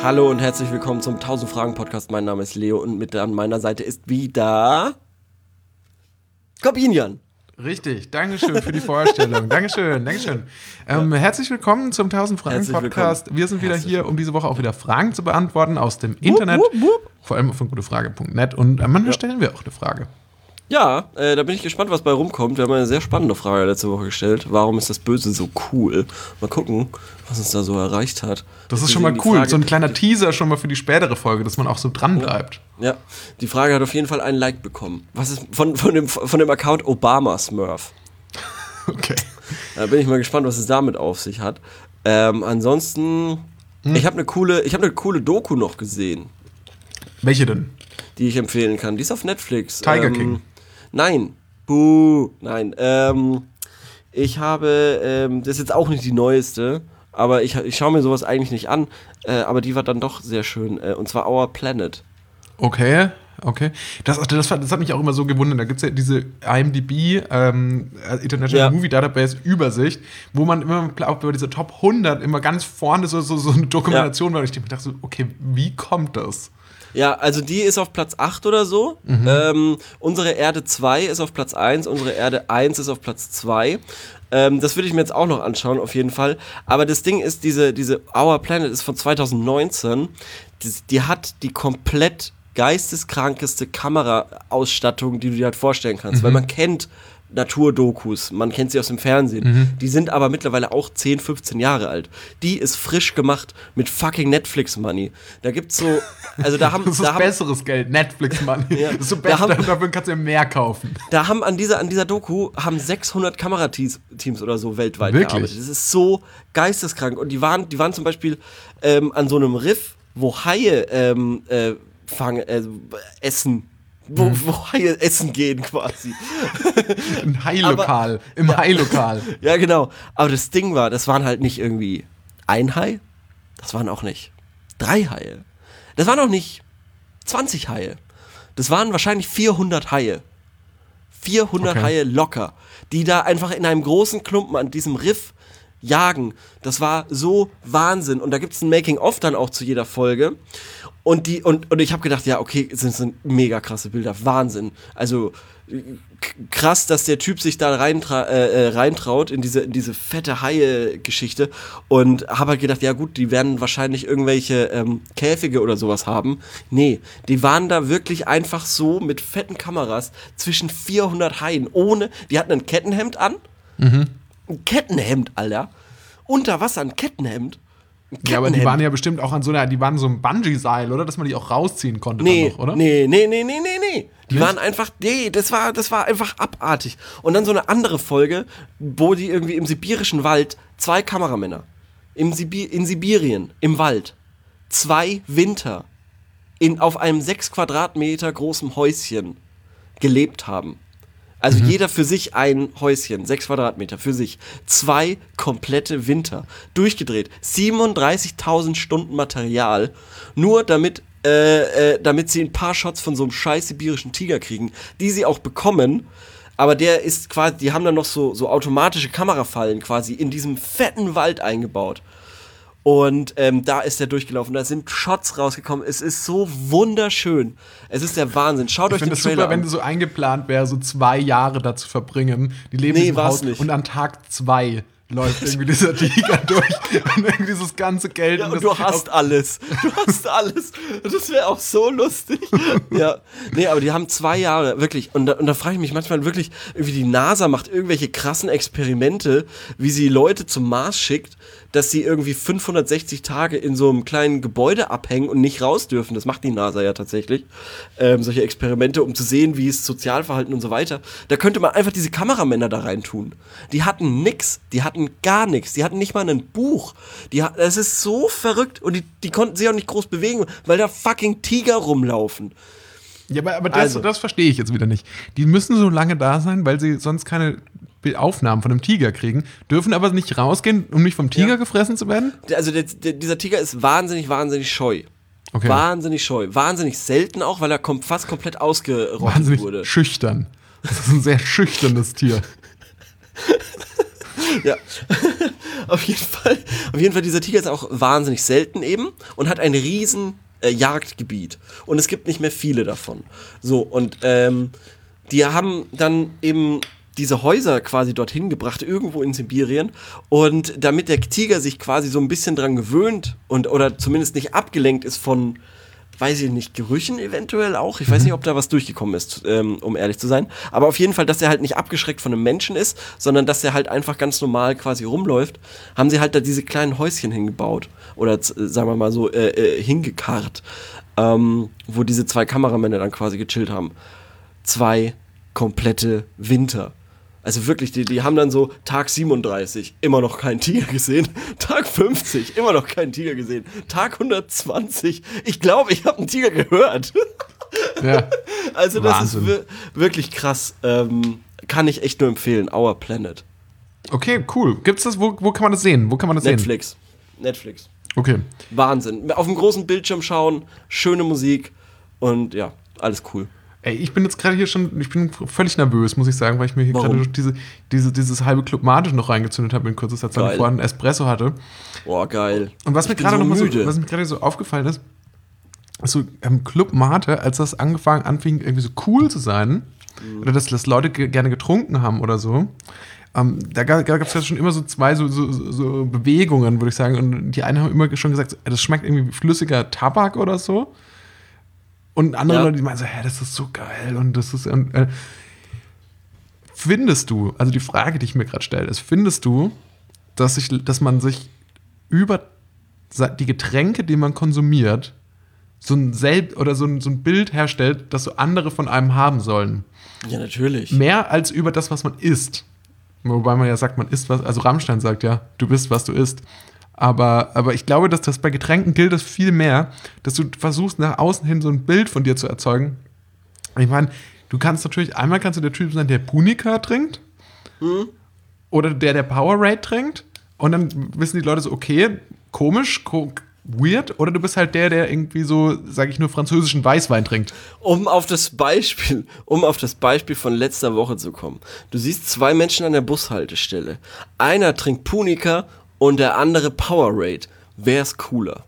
Hallo und herzlich willkommen zum 1000 Fragen Podcast. Mein Name ist Leo und mit an meiner Seite ist wieder Corbinian. Richtig, Dankeschön für die Vorstellung. Dankeschön. Herzlich willkommen zum 1000 Fragen Podcast. Wir sind wieder hier, um diese Woche auch wieder Fragen zu beantworten aus dem Internet, vor allem von gutefrage.net, und manchmal stellen wir auch eine Frage. Ja, da bin ich gespannt, was bei rumkommt. Wir haben eine sehr spannende Frage letzte Woche gestellt. Warum ist das Böse so cool? Mal gucken, was uns da so erreicht hat. Das ist schon mal cool. Frage, so ein kleiner Teaser schon mal für die spätere Folge, dass man auch so dran bleibt. Ja, die Frage hat auf jeden Fall einen Like bekommen. Was ist von dem Account Obama Smurf? Okay. Da bin ich mal gespannt, was es damit auf sich hat. Ansonsten, ich habe eine coole Doku noch gesehen. Welche denn? Die ich empfehlen kann. Die ist auf Netflix. Tiger King. Nein. Nein. Ich habe, das ist jetzt auch nicht die neueste, aber ich schaue mir sowas eigentlich nicht an, aber die war dann doch sehr schön, und zwar Our Planet. Okay. Das hat mich auch immer so gewundert. Da gibt es ja diese IMDb, International Movie Database Übersicht, wo man immer auch bei dieser Top 100 immer ganz vorne so eine Dokumentation war. Und ich dachte so, okay, wie kommt das? Ja, also die ist auf Platz 8 oder so. Unsere Erde 2 ist auf Platz 1, unsere Erde 1 ist auf Platz 2. Das würde ich mir jetzt auch noch anschauen, auf jeden Fall. Aber das Ding ist, diese Our Planet ist von 2019. Die hat die komplett geisteskrankeste Kameraausstattung, die du dir halt vorstellen kannst. Weil man kennt Naturdokus, man kennt sie aus dem Fernsehen. Die sind aber mittlerweile auch 10, 15 Jahre alt. Die ist frisch gemacht mit fucking Netflix-Money. Da gibt's so, also da haben... Das ist besseres Geld, Netflix-Money. Ja, das ist so besser, dafür kannst du ja mehr kaufen. Da haben an dieser Doku 600 Kamerateams oder so weltweit gearbeitet. Das ist so geisteskrank. Und die waren zum Beispiel an so einem Riff, wo Haie essen. Wo Haie essen gehen quasi. Im Hailokal. Hailokal. Ja, genau. Aber das Ding war, das waren halt nicht irgendwie ein Hai. Das waren auch nicht 3 Haie. Das waren auch nicht 20 Haie. Das waren wahrscheinlich 400 Haie. 400 Haie locker. Die da einfach in einem großen Klumpen an diesem Riff jagen. Das war so Wahnsinn. Und da gibt es ein Making-of dann auch zu jeder Folge. Und ich habe gedacht, ja, okay, das sind mega krasse Bilder. Wahnsinn. Also krass, dass der Typ sich da reintraut in diese fette Haie-Geschichte. Und habe halt gedacht, ja gut, die werden wahrscheinlich irgendwelche Käfige oder sowas haben. Nee, die waren da wirklich einfach so mit fetten Kameras zwischen 400 Haien. Die hatten ein Kettenhemd an. Ein Kettenhemd, Alter. Unter Wasser ein Kettenhemd. Ja, aber die waren ja bestimmt auch die waren so ein Bungee-Seil, oder? Dass man die auch rausziehen konnte dann noch, oder? Nee. Die waren einfach, das war einfach abartig. Und dann so eine andere Folge, wo die irgendwie im sibirischen Wald 2 Kameramänner in Sibirien, im Wald, 2 Winter auf einem 6 Quadratmeter großen Häuschen gelebt haben. Also jeder für sich ein Häuschen, 6 Quadratmeter für sich. 2 komplette Winter. Durchgedreht. 37.000 Stunden Material. Nur damit sie ein paar Shots von so einem scheiß sibirischen Tiger kriegen, die sie auch bekommen. Aber der ist quasi, die haben dann noch so automatische Kamerafallen quasi in diesem fetten Wald eingebaut. Und da ist der durchgelaufen. Da sind Shots rausgekommen. Es ist so wunderschön. Es ist der Wahnsinn. Schaut euch den Trailer an. Ich finde es super, wenn so eingeplant wäre, so 2 Jahre da zu verbringen. Die leben in diesem Haus nicht. Und an Tag 2 läuft irgendwie dieser Tiger durch und irgendwie dieses ganze Geld. Ja, und du hast alles. Das wäre auch so lustig. Ja. Nee, aber die haben 2 Jahre, wirklich. Und da frage ich mich manchmal wirklich, irgendwie die NASA macht irgendwelche krassen Experimente, wie sie Leute zum Mars schickt, dass sie irgendwie 560 Tage in so einem kleinen Gebäude abhängen und nicht raus dürfen. Das macht die NASA ja tatsächlich. Solche Experimente, um zu sehen, wie es Sozialverhalten und so weiter. Da könnte man einfach diese Kameramänner da rein tun. Die hatten nix. Die hatten gar nichts. Die hatten nicht mal ein Buch. Das ist so verrückt. Und die konnten sich auch nicht groß bewegen, weil da fucking Tiger rumlaufen. Ja, aber das verstehe ich jetzt wieder nicht. Die müssen so lange da sein, weil sie sonst keine Aufnahmen von einem Tiger kriegen, dürfen aber nicht rausgehen, um nicht vom Tiger gefressen zu werden? Also dieser Tiger ist wahnsinnig scheu. Okay. Wahnsinnig scheu. Wahnsinnig selten auch, weil er fast komplett ausgerottet wahnsinnig wurde. Schüchtern. Das ist ein sehr schüchternes Tier. Ja. Auf jeden Fall, dieser Tiger ist auch wahnsinnig selten eben und hat ein riesen Jagdgebiet. Und es gibt nicht mehr viele davon. So, und die haben dann eben diese Häuser quasi dorthin gebracht, irgendwo in Sibirien. Und damit der Tiger sich quasi so ein bisschen dran gewöhnt oder zumindest nicht abgelenkt ist von, weiß ich nicht, Gerüchen eventuell auch. Ich weiß nicht, ob da was durchgekommen ist, um ehrlich zu sein. Aber auf jeden Fall, dass er halt nicht abgeschreckt von einem Menschen ist, sondern dass er halt einfach ganz normal quasi rumläuft, haben sie halt da diese kleinen Häuschen hingebaut. Oder sagen wir mal so, hingekarrt. Wo diese 2 Kameramänner dann quasi gechillt haben. 2 komplette Winter. Also wirklich, die haben dann so Tag 37, immer noch keinen Tiger gesehen. Tag 50, immer noch keinen Tiger gesehen. Tag 120, ich glaube, ich habe einen Tiger gehört. Ja. Also das Wahnsinn. ist wirklich krass. Kann ich echt nur empfehlen. Our Planet. Okay, cool. Gibt's das, wo kann man das sehen? Wo kann man das Netflix. Okay. Wahnsinn. Auf dem großen Bildschirm schauen, schöne Musik und ja, alles cool. Ey, ich bin jetzt gerade hier ich bin völlig nervös, muss ich sagen, weil ich mir hier gerade dieses halbe Club Mate noch reingezündet habe in kürzester Zeit, bevor ich einen Espresso hatte. Boah, geil. Und was mir gerade so aufgefallen ist, so Club Mate, als das anfing irgendwie so cool zu sein, oder dass Leute gerne getrunken haben oder so, da gab es ja schon immer so 2 so Bewegungen, würde ich sagen. Und die einen haben immer schon gesagt, das schmeckt irgendwie wie flüssiger Tabak oder so. Und andere Leute, die meinen so, das ist so geil und das ist. Findest du, also die Frage, die ich mir gerade stelle, ist, findest du, dass man sich über die Getränke, die man konsumiert, so ein Bild herstellt, das so andere von einem haben sollen? Ja, natürlich. Mehr als über das, was man isst. Wobei man ja sagt, man isst was, also Rammstein sagt ja, du bist, was du isst. Aber ich glaube, dass das bei Getränken gilt das viel mehr, dass du versuchst, nach außen hin so ein Bild von dir zu erzeugen. Ich meine, einmal kannst du der Typ sein, der Punika trinkt, oder der Powerade trinkt, und dann wissen die Leute so, okay, komisch, weird, oder du bist halt der irgendwie so, sag ich nur, französischen Weißwein trinkt. Um auf das Beispiel von letzter Woche zu kommen. Du siehst 2 Menschen an der Bushaltestelle. Einer trinkt Punika und der andere Powerade. Wer ist cooler?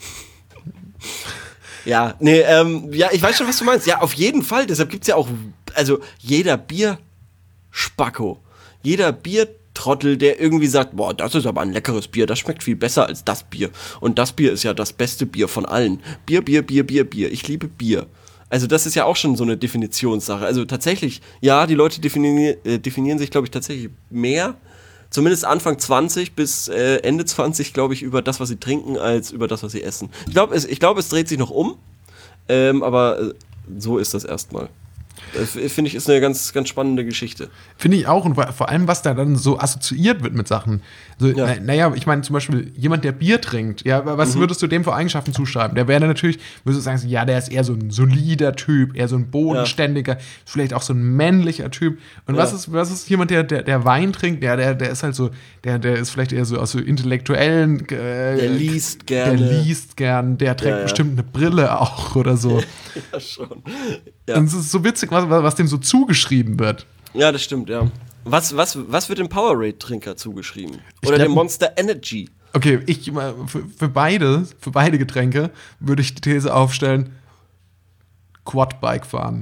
Ja, nee, ja, ich weiß schon, was du meinst. Ja, auf jeden Fall. Deshalb gibt's ja auch, also jeder Bierspacko, jeder Biertrottel, der irgendwie sagt, boah, das ist aber ein leckeres Bier, das schmeckt viel besser als das Bier. Und das Bier ist ja das beste Bier von allen. Bier. Ich liebe Bier. Also das ist ja auch schon so eine Definitionssache. Also tatsächlich, ja, die Leute definieren sich, glaube ich, tatsächlich mehr, zumindest Anfang 20 bis Ende 20, glaube ich, über das, was sie trinken, als über das, was sie essen. Ich glaube, es dreht sich noch um, aber so ist das erstmal. Finde ich, ist eine ganz, ganz spannende Geschichte. Finde ich auch, und vor allem, was da dann so assoziiert wird mit Sachen. So, Ja. Naja, ich meine zum Beispiel, jemand, der Bier trinkt, ja, was würdest du dem für Eigenschaften zuschreiben? Der wäre dann natürlich, würdest du sagen, ja, der ist eher so ein solider Typ, eher so ein bodenständiger, vielleicht auch so ein männlicher Typ. Und was ist jemand, der Wein trinkt? Ja, der ist halt so, der ist vielleicht eher so aus so intellektuellen, Der liest gerne. Der trägt bestimmt eine Brille auch oder so. Ja, schon. Ja. Und es ist so witzig, was dem so zugeschrieben wird. Ja, das stimmt, ja. Was wird dem Powerade-Trinker zugeschrieben? Oder glaub, dem Monster Energy? Okay, für beide Getränke würde ich die These aufstellen, Quadbike fahren.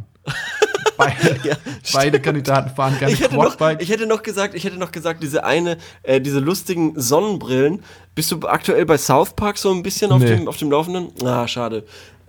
Beide Kandidaten fahren gerne Quadbike. Ich hätte noch gesagt, diese lustigen Sonnenbrillen. Bist du aktuell bei South Park so ein bisschen auf dem Laufenden? Ah, schade.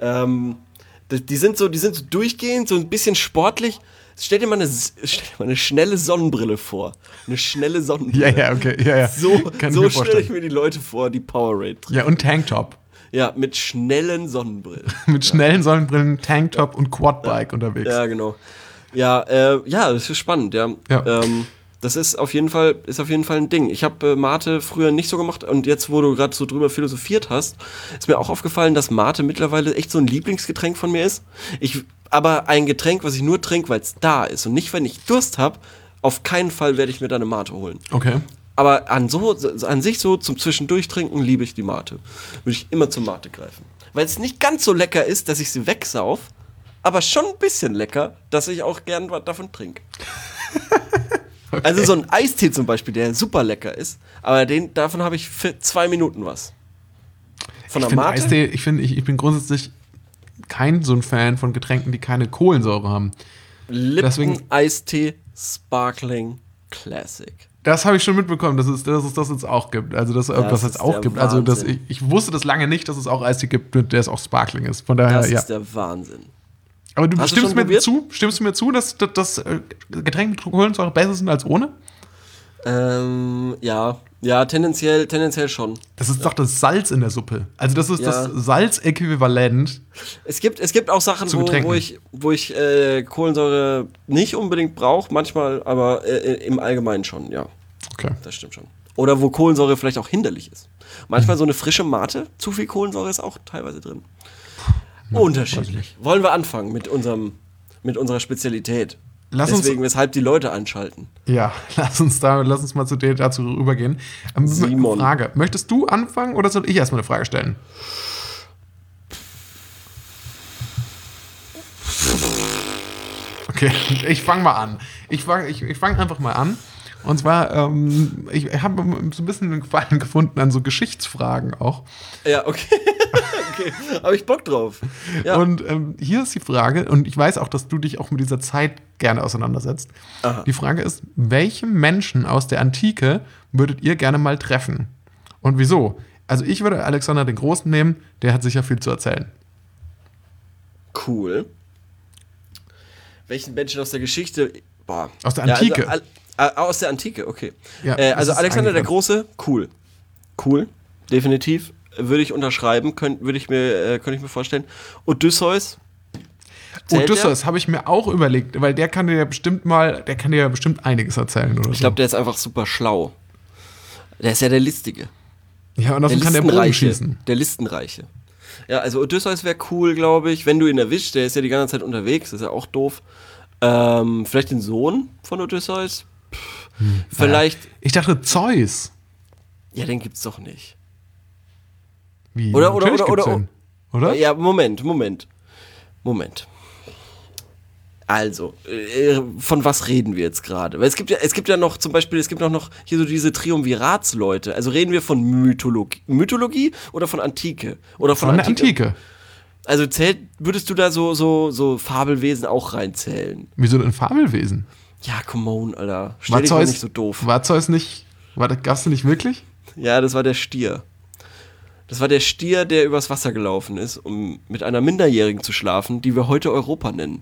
Die sind so durchgehend, so ein bisschen sportlich. Stell dir mal eine schnelle Sonnenbrille vor. Eine schnelle Sonnenbrille. Ja, okay. Ja. So stelle ich mir die Leute vor, die Powerade trinken. Ja, und Tanktop. Ja, mit schnellen Sonnenbrillen. Mit schnellen Sonnenbrillen, Tanktop und Quadbike unterwegs. Ja, genau. Ja, das ist spannend, ja. Das ist auf jeden Fall ein Ding. Ich habe Mate früher nicht so gemacht, und jetzt, wo du gerade so drüber philosophiert hast, ist mir auch aufgefallen, dass Mate mittlerweile echt so ein Lieblingsgetränk von mir ist. Aber ein Getränk, was ich nur trinke, weil es da ist und nicht, wenn ich Durst habe. Auf keinen Fall werde ich mir da eine Mate holen. Okay. Aber an sich so zum Zwischendurchtrinken liebe ich die Mate. Würde ich immer zur Mate greifen. Weil es nicht ganz so lecker ist, dass ich sie wegsauf, aber schon ein bisschen lecker, dass ich auch gern was davon trinke. Okay. Also so ein Eistee zum Beispiel, der super lecker ist, aber davon habe ich für 2 Minuten was. Von der Mate? Eistee, ich bin grundsätzlich kein so ein Fan von Getränken, die keine Kohlensäure haben. Lipton Eistee Sparkling Classic. Das habe ich schon mitbekommen, dass es das jetzt auch gibt. Also, dass es jetzt auch gibt. Also, ich wusste das lange nicht, dass es auch Eistee gibt, der es auch Sparkling ist. Von daher, das ist der Wahnsinn. Aber stimmst du mir zu, dass Getränke mit Kohlensäure besser sind als ohne? Ja, tendenziell schon. Das ist doch das Salz in der Suppe. Also das ist das Salzäquivalent. Es gibt auch Sachen, wo ich Kohlensäure nicht unbedingt brauche, manchmal, aber im Allgemeinen schon, ja. Okay. Das stimmt schon. Oder wo Kohlensäure vielleicht auch hinderlich ist. Manchmal so eine frische Mate, zu viel Kohlensäure ist auch teilweise drin. Unterschiedlich. Wollen wir anfangen mit unserer Spezialität? Weshalb die Leute einschalten. Ja, lass uns mal dazu rübergehen. Simon. Frage. Möchtest du anfangen oder soll ich erstmal eine Frage stellen? Okay, ich fange mal an. Ich fang einfach mal an. Und zwar, ich habe so ein bisschen einen Gefallen gefunden an so Geschichtsfragen auch. Ja, okay. Okay, habe ich Bock drauf. Ja. Und hier ist die Frage, und ich weiß auch, dass du dich auch mit dieser Zeit gerne auseinandersetzt. Aha. Die Frage ist, welche Menschen aus der Antike würdet ihr gerne mal treffen? Und wieso? Also ich würde Alexander den Großen nehmen, der hat sicher viel zu erzählen. Cool. Welchen Menschen aus der Geschichte? Boah. Aus der Antike. Ja, also, aus der Antike, okay. Ja, also Alexander der Große, cool. Cool, definitiv. Würde ich unterschreiben, könnte ich mir vorstellen. Odysseus. Odysseus habe ich mir auch überlegt, weil der kann dir ja bestimmt einiges erzählen. Oder ich glaube, der ist einfach super schlau. Der ist ja der Listige. Ja, und außerdem kann der Bogen schießen. Der Listenreiche. Ja, also Odysseus wäre cool, glaube ich, wenn du ihn erwischst. Der ist ja die ganze Zeit unterwegs, das ist ja auch doof. Vielleicht den Sohn von Odysseus? Vielleicht. Ja. Ich dachte Zeus. Ja, den gibt's doch nicht. Wie? Oder? Ja, Moment. Also, von was reden wir jetzt gerade? Weil es gibt ja noch zum Beispiel, noch hier so diese Triumviratsleute. Also reden wir von Mythologie oder von Antike? Oder von der Antike. Also würdest du da so Fabelwesen auch reinzählen? Wieso denn Fabelwesen? Ja, come on, Alter. Stell dich mal nicht so doof. War Zeus nicht, gab's den nicht wirklich? Ja, das war der Stier. Das war der Stier, der übers Wasser gelaufen ist, um mit einer Minderjährigen zu schlafen, die wir heute Europa nennen.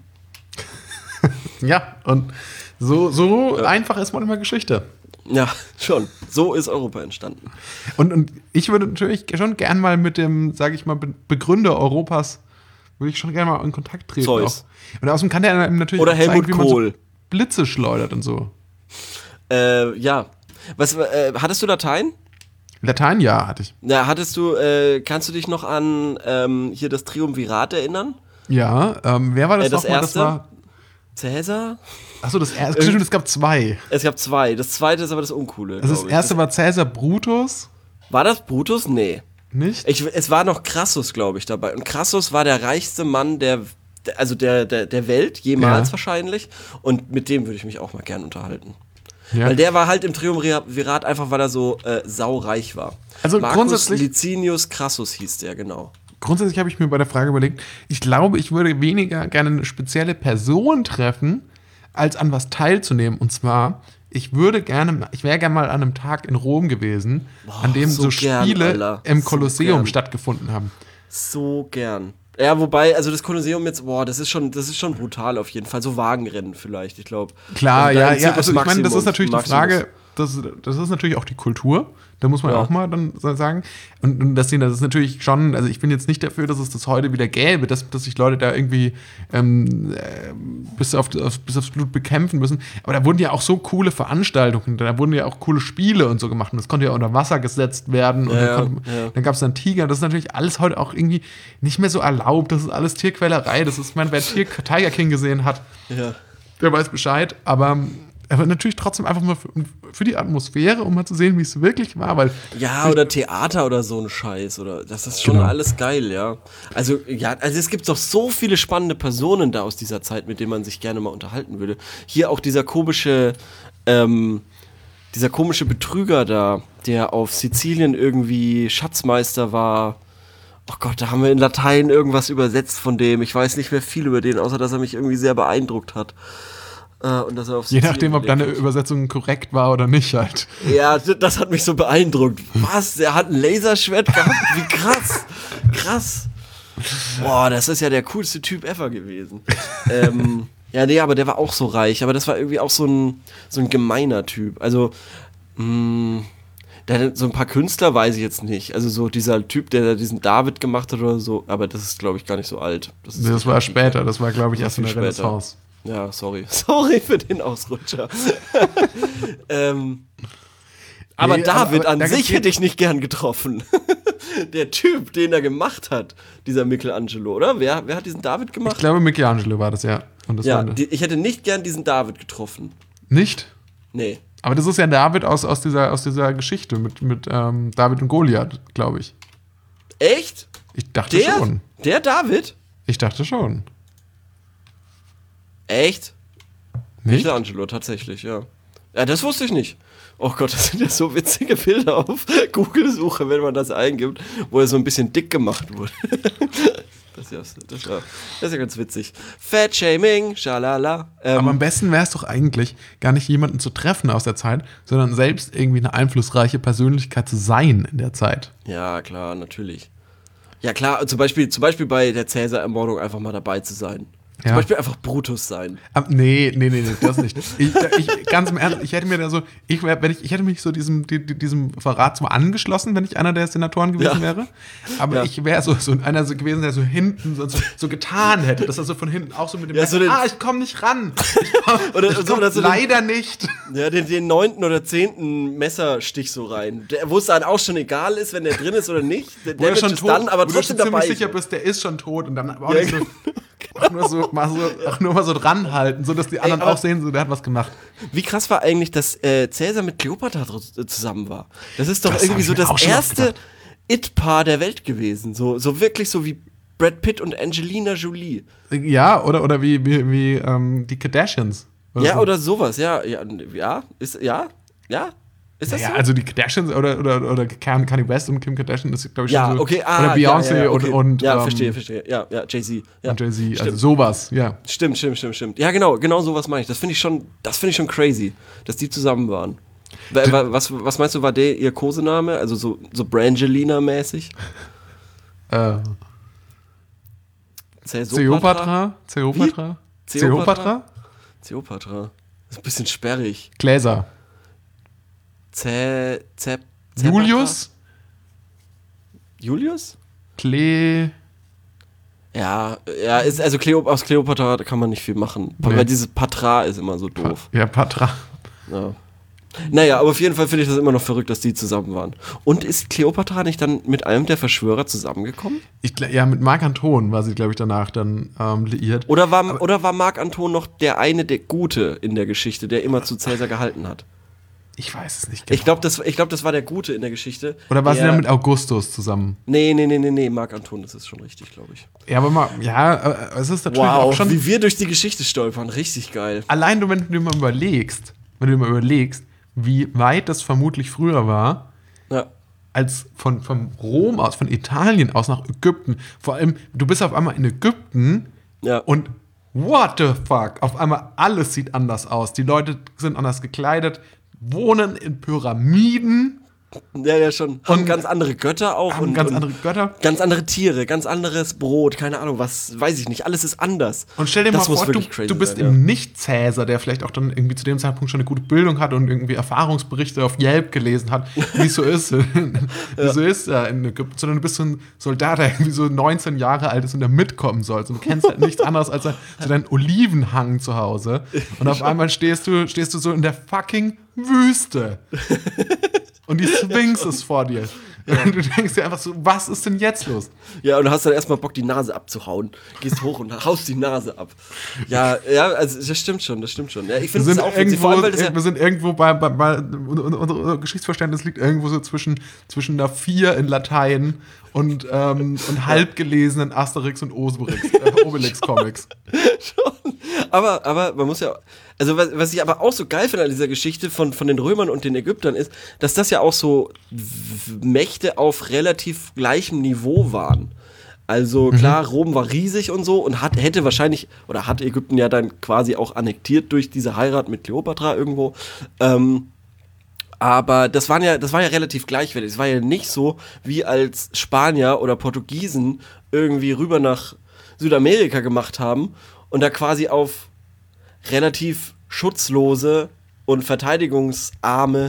Ja, und so einfach ist manchmal Geschichte. Ja, schon. So ist Europa entstanden. Und ich würde natürlich schon gern mal mit dem, sage ich mal, Begründer Europas, würde ich schon gerne mal in Kontakt treten. Zeus. Auch. Und außerdem kann der natürlich oder auch Helmut zeigen, wie man Kohl. so Blitze schleudert und so. Ja. Hattest du Latein? Latein, ja, hatte ich. Ja, kannst du dich noch an hier das Triumvirat erinnern? Ja, wer war das das nochmal? erste? Das war Cäsar? Achso, das erste. Stimmt, es gab zwei. Es gab zwei. Das zweite ist aber das Uncoole. Also das erste war Cäsar Brutus. War das Brutus? Nee. Nicht? Es war noch Crassus, glaube ich, dabei. Und Crassus war der reichste Mann der Welt, jemals wahrscheinlich. Und mit dem würde ich mich auch mal gern unterhalten. Ja. Weil der war halt im Triumvirat einfach, weil er so saureich war. Also Marcus grundsätzlich Licinius Crassus hieß der, genau. Grundsätzlich habe ich mir bei der Frage überlegt, ich glaube, ich würde weniger gerne eine spezielle Person treffen, als an was teilzunehmen. Und zwar, ich wäre gerne mal an einem Tag in Rom gewesen, an dem so Spiele Alter. im Kolosseum stattgefunden haben. So gern. Ja, wobei, also das Kolosseum jetzt, das ist schon brutal auf jeden Fall. So Wagenrennen vielleicht, ich glaube. Klar, ja, also ich meine, das ist natürlich die Frage, das ist natürlich auch die Kultur. Da muss man auch mal dann sagen. Und das ist natürlich schon, also ich bin jetzt nicht dafür, dass es das heute wieder gäbe, dass sich Leute da irgendwie bis aufs Blut bekämpfen müssen. Aber da wurden ja auch so coole Veranstaltungen, da wurden ja auch coole Spiele und so gemacht. Und das konnte ja unter Wasser gesetzt werden. Und dann gab es dann Tiger. Das ist natürlich alles heute auch irgendwie nicht mehr so erlaubt. Das ist alles Tierquälerei. Das ist, wer Tiger King gesehen hat, der weiß Bescheid. Aber Aber natürlich trotzdem einfach mal für die Atmosphäre, um mal zu sehen, wie es wirklich war. Weil ja, oder Theater oder so ein Scheiß. Oder das ist schon alles geil, ja. Also es gibt doch so viele spannende Personen da aus dieser Zeit, mit denen man sich gerne mal unterhalten würde. Hier auch dieser komische Betrüger da, der auf Sizilien irgendwie Schatzmeister war. Oh Gott, da haben wir in Latein irgendwas übersetzt von dem. Ich weiß nicht mehr viel über den, außer dass er mich irgendwie sehr beeindruckt hat. Und dass er auf je nachdem, ob deine Übersetzung korrekt war oder nicht halt. Ja, das hat mich so beeindruckt. Was? Der hat ein Laserschwert gehabt? Wie krass. Krass. Boah, das ist ja der coolste Typ ever gewesen. Ja, nee, aber der war auch so reich. Aber das war irgendwie auch so ein gemeiner Typ. Also, so ein paar Künstler weiß ich jetzt nicht. Also so dieser Typ, der diesen David gemacht hat oder so. Aber das ist, glaube ich, gar nicht so alt. Das war später. Das war, glaube ich, erst in der Renaissance. Ja, sorry. Sorry für den Ausrutscher. Aber David an sich hätte ich nicht gern getroffen. Der Typ, den er gemacht hat, dieser Michelangelo, oder? Wer hat diesen David gemacht? Ich glaube, Michelangelo war das, ja. Und das ich hätte nicht gern diesen David getroffen. Nicht? Nee. Aber das ist ja David aus dieser Geschichte mit David und Goliath, glaube ich. Echt? Ich dachte schon. Der David? Ich dachte schon. Echt? Nicht? Michelangelo, tatsächlich, ja. Ja, das wusste ich nicht. Oh Gott, das sind ja so witzige Bilder auf Google-Suche, wenn man das eingibt, wo er so ein bisschen dick gemacht wurde. Das ist ja ganz witzig. Fat-Shaming, schalala. Aber am besten wäre es doch eigentlich, gar nicht jemanden zu treffen aus der Zeit, sondern selbst irgendwie eine einflussreiche Persönlichkeit zu sein in der Zeit. Ja, klar, natürlich. Ja, klar, zum Beispiel bei der Cäsar-Ermordung einfach mal dabei zu sein. Ja. Zum Beispiel einfach Brutus sein. Nee, das nicht. Ganz im Ernst, ich hätte mich so diesem Verrat zwar angeschlossen, wenn ich einer der Senatoren gewesen wäre, aber ich wäre so einer so gewesen, der so hinten so getan hätte, dass er so von hinten auch so mit dem ich komme nicht ran. Ich komm leider nicht. Ja, den 9. oder 10. Messerstich so rein. Wo es dann auch schon egal ist, wenn der drin ist oder nicht. Der ist schon tot, dann, aber trotzdem dabei. Wo du ziemlich sicher bist, der ist schon tot und dann auch nicht so... Auch nur mal so dranhalten, sodass die anderen auch sehen, so, der hat was gemacht. Wie krass war eigentlich, dass Cäsar mit Kleopatra zusammen war? Das ist doch irgendwie so das erste It-Paar der Welt gewesen. So wirklich so wie Brad Pitt und Angelina Jolie. Ja, oder wie die Kardashians. Ja, so. Oder sowas, ja. Ist das so? Also die Kardashians oder Kanye West und Kim Kardashian ist, glaube ich, schon so. Okay. Oder Beyoncé okay. und ja, verstehe. Ja, Jay-Z. Ja. Und Jay-Z, also sowas, ja. Stimmt. Ja, genau sowas meine ich. Das finde ich schon crazy, dass die zusammen waren. Was meinst du, war ihr Kosename? Also so Brangelina-mäßig? Zeopatra? Zeopatra? Das ist ein bisschen sperrig. Gläser. Julius? Ja, aus Kleopatra kann man nicht viel machen. Nee. Weil dieses Patra ist immer so doof. Patra. Ja. Naja, aber auf jeden Fall finde ich das immer noch verrückt, dass die zusammen waren. Und ist Kleopatra nicht dann mit einem der Verschwörer zusammengekommen? Mit Marc Anton war sie, glaube ich, danach dann liiert. Oder war Marc Anton noch der Gute in der Geschichte, der immer zu Cäsar gehalten hat? Ich weiß es nicht genau. Ich glaube, das war der Gute in der Geschichte. Oder war sie dann mit Augustus zusammen? Nee, Marc Anton, das ist schon richtig, glaube ich. Ja, aber es ist natürlich auch schon... wie wir durch die Geschichte stolpern, richtig geil. Allein wenn du mal überlegst, wie weit das vermutlich früher war, als von Rom aus, von Italien aus nach Ägypten. Vor allem, du bist auf einmal in Ägypten und what the fuck? Auf einmal alles sieht anders aus. Die Leute sind anders gekleidet, wohnen in Pyramiden. Ja, schon. Haben ganz andere Götter auch. Andere Götter. Ganz andere Tiere, ganz anderes Brot, keine Ahnung, was, weiß ich nicht. Alles ist anders. Und stell dir mal vor, du bist eben nicht Cäsar, der vielleicht auch dann irgendwie zu dem Zeitpunkt schon eine gute Bildung hat und irgendwie Erfahrungsberichte auf Yelp gelesen hat, wie es so ist. So ist in Ägypten. Sondern du bist so ein Soldat, der irgendwie so 19 Jahre alt ist und der mitkommen soll. Und du kennst halt nichts anderes als so deinen Olivenhang zu Hause. Und auf einmal stehst du so in der fucking Wüste. Und die Sphinx ist vor dir. Und du denkst dir einfach so, was ist denn jetzt los? Ja, und hast dann erstmal Bock, die Nase abzuhauen. Gehst hoch und haust die Nase ab. Ja, also das stimmt schon. Ja, ich finde es auch witzig, vor allem, weil das wir sind irgendwo bei unser Geschichtsverständnis liegt irgendwo so zwischen einer 4 in Latein und halb gelesenen Asterix und Obelix-Comics. Schon. Aber man muss ja, also was ich aber auch so geil finde an dieser Geschichte von den Römern und den Ägyptern ist, dass das ja auch so Mächte auf relativ gleichem Niveau waren. Also klar, Rom war riesig und so und hat Ägypten ja dann quasi auch annektiert durch diese Heirat mit Kleopatra irgendwo. Aber das war ja relativ gleichwertig. Es war ja nicht so, wie als Spanier oder Portugiesen irgendwie rüber nach Südamerika gemacht haben und da quasi auf relativ schutzlose und verteidigungsarme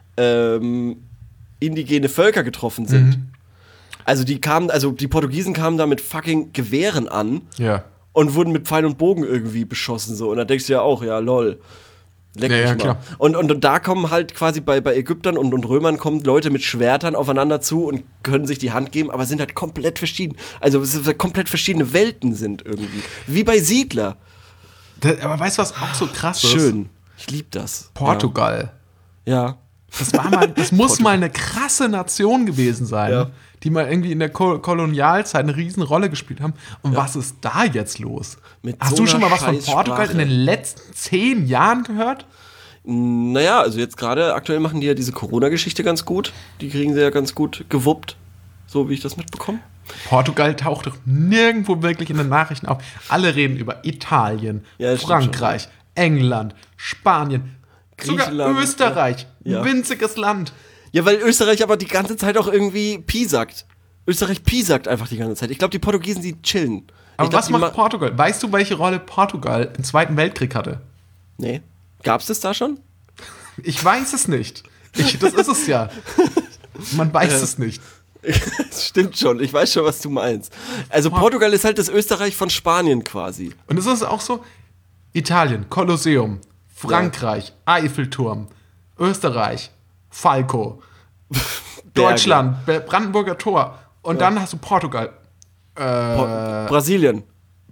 indigene Völker getroffen sind. Also die Portugiesen kamen da mit fucking Gewehren an und wurden mit Pfeil und Bogen irgendwie beschossen so. Und da denkst du ja auch, ja lol. Leck mich mal. Klar. Und da kommen halt quasi bei Ägyptern und Römern kommen Leute mit Schwertern aufeinander zu und können sich die Hand geben, aber sind halt komplett verschieden. Also es sind komplett verschiedene Welten sind irgendwie. Wie bei Siedler. Aber weißt du, was auch so krass ist? Schön. Ich lieb das. Portugal. Ja. Das muss mal eine krasse Nation gewesen sein, die mal irgendwie in der Kolonialzeit eine riesen Rolle gespielt haben. Und was ist da jetzt los? Hast du schon mal was von Portugal in den letzten 10 Jahren gehört? Naja, also jetzt gerade aktuell machen die ja diese Corona-Geschichte ganz gut. Die kriegen sie ja ganz gut gewuppt, so wie ich das mitbekomme. Portugal taucht doch nirgendwo wirklich in den Nachrichten auf. Alle reden über Italien, Frankreich, England, Spanien, sogar Österreich. Ein winziges Land. Ja, weil Österreich aber die ganze Zeit auch irgendwie piesackt. Österreich piesackt einfach die ganze Zeit. Ich glaube, die Portugiesen, die chillen. Aber was macht Portugal? Weißt du, welche Rolle Portugal im Zweiten Weltkrieg hatte? Nee. Gab's das da schon? Ich weiß es nicht. Das ist es ja. Man weiß es nicht. Das stimmt schon. Ich weiß schon, was du meinst. Also Portugal ist halt das Österreich von Spanien quasi. Und es ist auch so, Italien, Kolosseum, Frankreich, Eiffelturm, Österreich, Falco, Deutschland, Brandenburger Tor. Und dann hast du Portugal. Brasilien.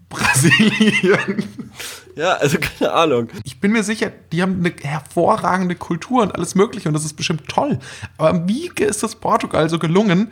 Ja, also keine Ahnung. Ich bin mir sicher, die haben eine hervorragende Kultur und alles Mögliche und das ist bestimmt toll. Aber wie ist das Portugal so gelungen,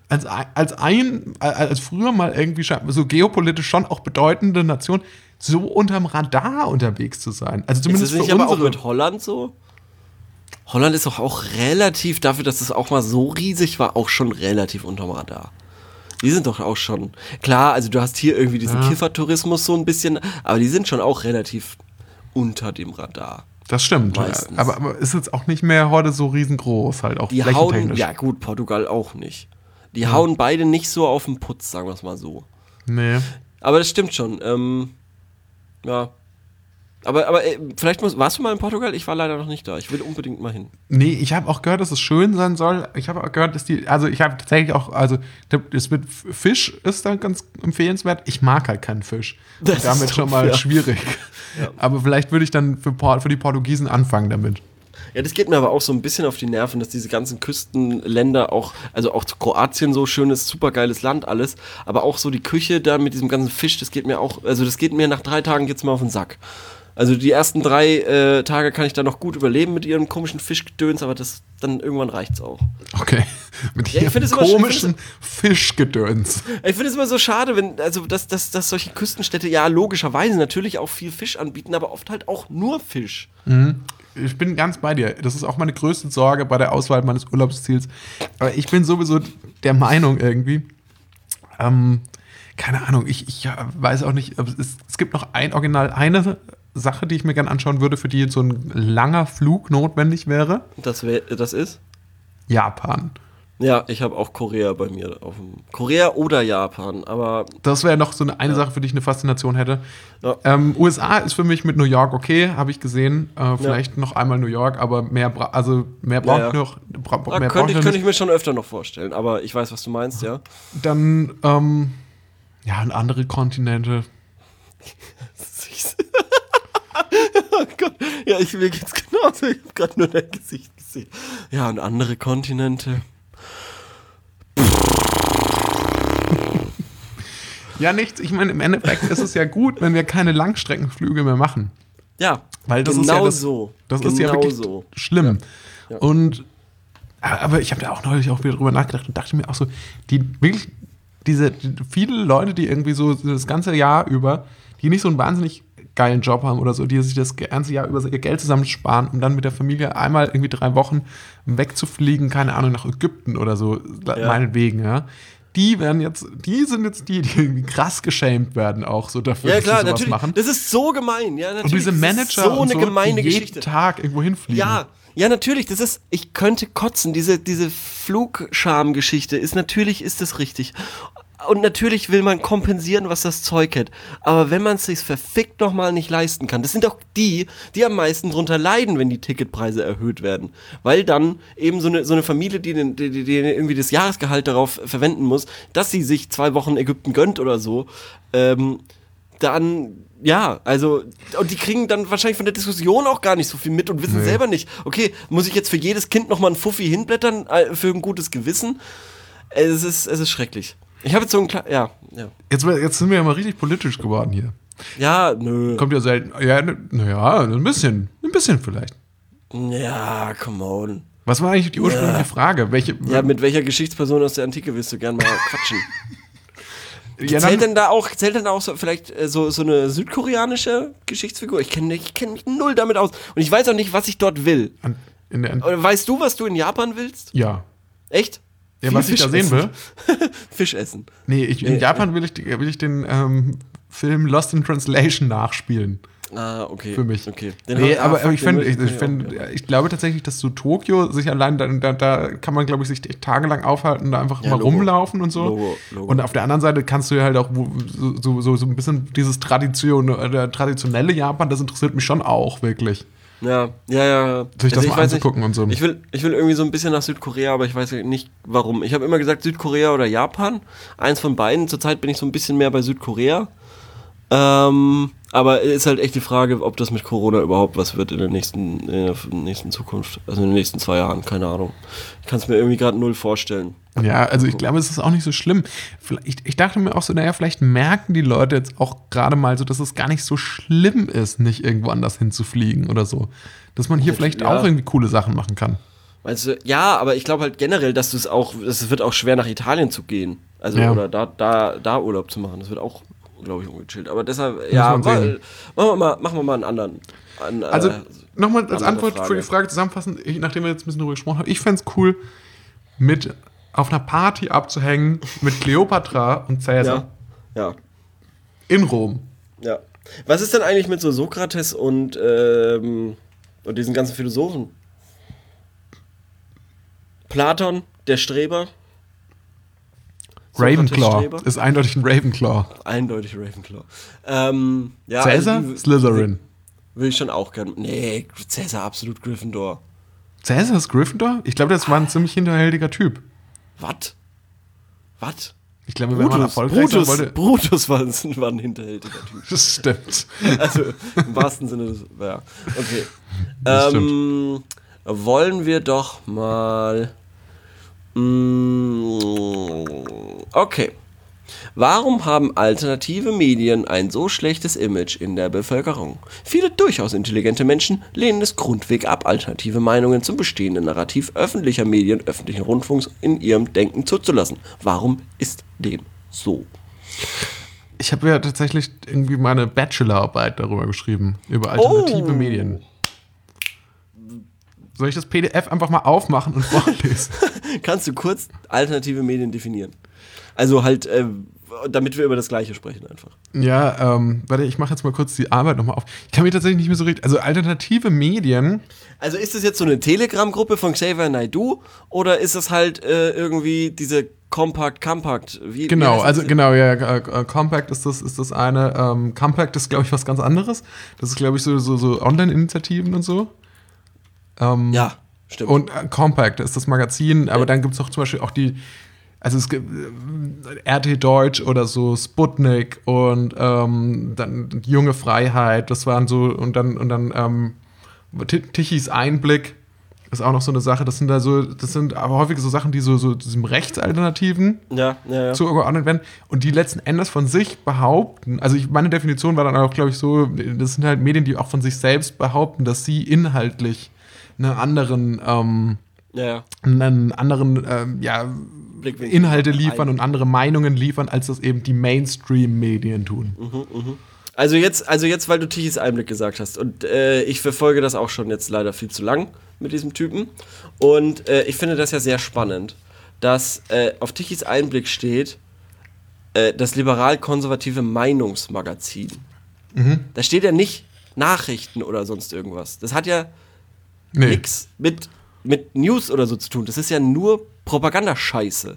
als früher mal irgendwie so geopolitisch schon auch bedeutende Nation, so unterm Radar unterwegs zu sein? Also zumindest ist das nicht aber auch mit Holland so? Holland ist doch auch relativ, dafür, dass es auch mal so riesig war, auch schon relativ unterm Radar. Die sind doch auch schon, klar, also du hast hier irgendwie diesen Kiffertourismus so ein bisschen, aber die sind schon auch relativ unter dem Radar. Das stimmt, meistens. Aber ist jetzt auch nicht mehr heute so riesengroß, halt auch die flächentechnisch. Hauen, ja gut, Portugal auch nicht. Die hauen beide nicht so auf den Putz, sagen wir es mal so. Nee. Aber das stimmt schon, ja. Aber vielleicht warst du mal in Portugal? Ich war leider noch nicht da. Ich will unbedingt mal hin. Nee, ich habe auch gehört, dass es schön sein soll. Ich habe auch gehört, dass ich habe tatsächlich auch, das mit Fisch ist dann ganz empfehlenswert. Ich mag halt keinen Fisch. Das damit ist schon mal schwierig. Ja. Aber vielleicht würde ich dann für die Portugiesen anfangen damit. Ja, das geht mir aber auch so ein bisschen auf die Nerven, dass diese ganzen Küstenländer auch, also auch Kroatien so schönes, supergeiles Land alles, aber auch so die Küche da mit diesem ganzen Fisch, das geht mir nach 3 Tagen jetzt mal auf den Sack. Also die ersten 3 Tage kann ich da noch gut überleben mit ihrem komischen Fischgedöns, aber dann irgendwann reicht's auch. Okay, mit ihrem komischen Fischgedöns. Ich finde es immer so schade, dass solche Küstenstädte ja logischerweise natürlich auch viel Fisch anbieten, aber oft halt auch nur Fisch. Mhm. Ich bin ganz bei dir. Das ist auch meine größte Sorge bei der Auswahl meines Urlaubsziels. Aber ich bin sowieso der Meinung irgendwie, keine Ahnung, ich weiß auch nicht, es gibt noch eine Sache, die ich mir gerne anschauen würde, für die jetzt so ein langer Flug notwendig wäre. Das ist? Japan. Ja, ich habe auch Korea bei mir auf dem Korea oder Japan, aber das wäre noch so eine Sache, für die ich eine Faszination hätte. Ja. USA ist für mich mit New York okay, habe ich gesehen. Vielleicht noch einmal New York, aber mehr brauche ich noch. Könnte ich mir schon öfter noch vorstellen, aber ich weiß, was du meinst, ja. Dann, und andere Kontinente. Süß. Oh Gott. Ja, mir geht's genauso. Ich habe gerade nur dein Gesicht gesehen. Ja, und andere Kontinente. Ja, nichts. Ich meine, im Endeffekt ist es ja gut, wenn wir keine Langstreckenflüge mehr machen. Ja, weil das genau ist ja so. Das genau ist ja wirklich so. schlimm. Ja. Und aber ich habe da auch neulich auch wieder drüber nachgedacht und dachte mir auch so, viele Leute, die irgendwie so das ganze Jahr über, die nicht so einen wahnsinnig geilen Job haben oder so, die sich das ganze Jahr über ihr Geld zusammensparen, um dann mit der Familie einmal irgendwie 3 Wochen wegzufliegen, keine Ahnung, nach Ägypten oder so, meinetwegen, ja. Die sind jetzt die irgendwie krass geschämt werden auch so dafür, Ja, klar, dass sie sowas natürlich. machen. Das ist so gemein. Ja, natürlich. Und diese Manager so eine gemeine die jeden Geschichte. Tag irgendwo hinfliegen. Ja, natürlich, ich könnte kotzen. Diese Flugscham-Geschichte natürlich ist das richtig. Und natürlich will man kompensieren, was das Zeug hat. Aber wenn man es sich verfickt nochmal nicht leisten kann, das sind auch die am meisten drunter leiden, wenn die Ticketpreise erhöht werden. Weil dann eben so eine Familie, die irgendwie das Jahresgehalt darauf verwenden muss, dass sie sich 2 Wochen Ägypten gönnt oder so, dann, ja, also, und die kriegen dann wahrscheinlich von der Diskussion auch gar nicht so viel mit und wissen selber nicht, okay, muss ich jetzt für jedes Kind nochmal einen Fuffi hinblättern, für ein gutes Gewissen? Es ist schrecklich. Ich habe jetzt so ein ja. Jetzt sind wir ja mal richtig politisch geworden hier. Ja, nö. Kommt ja selten. Ja, naja, ein bisschen vielleicht. Ja, come on. Was war eigentlich die ursprüngliche Frage? Mit welcher Geschichtsperson aus der Antike willst du gern mal quatschen? Zählt denn da auch so vielleicht so eine südkoreanische Geschichtsfigur? Ich kenn mich null damit aus. Und ich weiß auch nicht, was ich dort will. Weißt du, was du in Japan willst? Ja. Echt? Ja, was ich da sehen will? Fisch essen. Nee, in Japan will ich den Film Lost in Translation nachspielen. Ah, okay. Für mich. Okay. Aber ich glaube tatsächlich, dass so Tokio sich allein, da kann man, glaube ich, sich tagelang aufhalten, da einfach mal rumlaufen und so. Logo. Und auf der anderen Seite kannst du ja halt auch so ein bisschen dieses traditionelle Japan, das interessiert mich schon auch wirklich. Ja. Sich das mal anzugucken und so. Ich will irgendwie so ein bisschen nach Südkorea, aber ich weiß nicht warum. Ich habe immer gesagt Südkorea oder Japan. Eins von beiden. Zurzeit bin ich so ein bisschen mehr bei Südkorea. Aber ist halt echt die Frage, ob das mit Corona überhaupt was wird in der nächsten Zukunft. Also in den nächsten 2 Jahren, keine Ahnung. Ich kann es mir irgendwie gerade null vorstellen. Ja, also ich glaube, es ist auch nicht so schlimm. Ich dachte mir auch so, naja, vielleicht merken die Leute jetzt auch gerade mal so, dass es gar nicht so schlimm ist, nicht irgendwo anders hinzufliegen oder so. Dass man hier vielleicht auch irgendwie coole Sachen machen kann. Meinst du, ja, aber ich glaube halt generell, dass es wird auch schwer nach Italien zu gehen. Also oder da Urlaub zu machen. Das wird auch, glaube ich, ungechillt. Aber deshalb, machen wir mal einen anderen. Also nochmal als Antwort für die Frage zusammenfassend, nachdem wir jetzt ein bisschen darüber gesprochen haben, ich fände es cool, mit auf einer Party abzuhängen mit Kleopatra und Cäsar. Ja. In Rom. Ja. Was ist denn eigentlich mit so Sokrates und diesen ganzen Philosophen? Platon, der Streber. Ravenclaw. Ist eindeutig ein Ravenclaw. Eindeutig Ravenclaw. Cäsar? Also Slytherin. Will ich schon auch gern. Nee, Cäsar absolut Gryffindor. Cäsar ist Gryffindor? Ich glaube, das war ein ziemlich hinterhältiger Typ. Was? Ich glaube, wenn man erfolgreich sein wollte... Brutus war ein hinterhältiger Typ. Das stimmt. Also, im wahrsten Sinne des... Ja, okay. Das stimmt. Wollen wir doch mal... Okay. Warum haben alternative Medien ein so schlechtes Image in der Bevölkerung? Viele durchaus intelligente Menschen lehnen es grundweg ab, alternative Meinungen zum bestehenden Narrativ öffentlicher Medien, öffentlichen Rundfunks in ihrem Denken zuzulassen. Warum ist dem so? Ich habe ja tatsächlich irgendwie meine Bachelorarbeit darüber geschrieben, über alternative Medien. Soll ich das PDF einfach mal aufmachen und vorlesen? Kannst du kurz alternative Medien definieren? Also halt, damit wir über das Gleiche sprechen einfach. Ja, warte, ich mache jetzt mal kurz die Arbeit nochmal auf. Ich kann mich tatsächlich nicht mehr so richtig... Also alternative Medien... Also ist das jetzt so eine Telegram-Gruppe von Xavier Naidoo oder ist das halt irgendwie diese Compact? Genau, Compact ist das eine. Compact ist, glaube ich, was ganz anderes. Das ist, glaube ich, so Online-Initiativen und so. Ja, stimmt. Und Compact ist das Magazin, aber dann gibt es auch zum Beispiel auch also es gibt RT Deutsch oder so, Sputnik und dann Junge Freiheit, das waren so, und dann Tichys Einblick, ist auch noch so eine Sache. Das sind aber häufig so Sachen, die so diesem Rechtsalternativen zugeordnet werden und die letzten Endes von sich behaupten. Also meine Definition war dann auch, glaube ich, so, das sind halt Medien, die auch von sich selbst behaupten, dass sie inhaltlich einen anderen Inhalte liefern und andere Meinungen liefern, als das eben die Mainstream-Medien tun. Also jetzt, weil du Tichys Einblick gesagt hast und ich verfolge das auch schon jetzt leider viel zu lang mit diesem Typen und ich finde das ja sehr spannend, dass auf Tichys Einblick steht das liberal-konservative Meinungsmagazin. Da steht ja nicht Nachrichten oder sonst irgendwas. Das hat ja nichts mit News oder so zu tun. Das ist ja nur Propagandascheiße.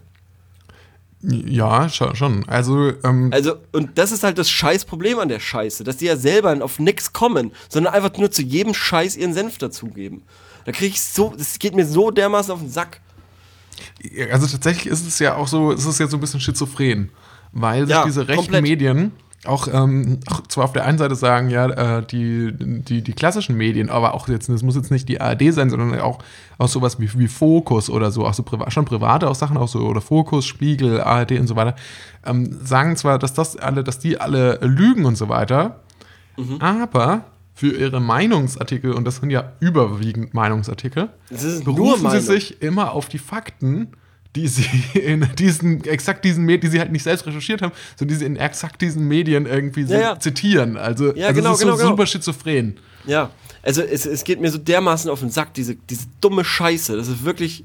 Ja, schon. Also, und das ist halt das Scheißproblem an der Scheiße, dass die ja selber auf nix kommen, sondern einfach nur zu jedem Scheiß ihren Senf dazugeben. Da kriege ich das geht mir so dermaßen auf den Sack. Also tatsächlich ist es ja auch so, es ist ja so ein bisschen schizophren, weil sich diese rechten Medien auch zwar auf der einen Seite sagen, ja, die klassischen Medien, aber auch jetzt, das muss jetzt nicht die ARD sein, sondern auch sowas wie Focus oder so, auch so schon private auch Sachen, auch so, oder Focus, Spiegel, ARD und so weiter, sagen zwar, dass die alle lügen und so weiter, aber für ihre Meinungsartikel, und das sind ja überwiegend Meinungsartikel, berufen sie sich immer auf die Fakten, die sie in diesen Medien, die sie halt nicht selbst recherchiert haben, sondern die sie in exakt diesen Medien irgendwie zitieren. Also, das ist super schizophren. Ja, also es geht mir so dermaßen auf den Sack, diese dumme Scheiße. Das ist wirklich,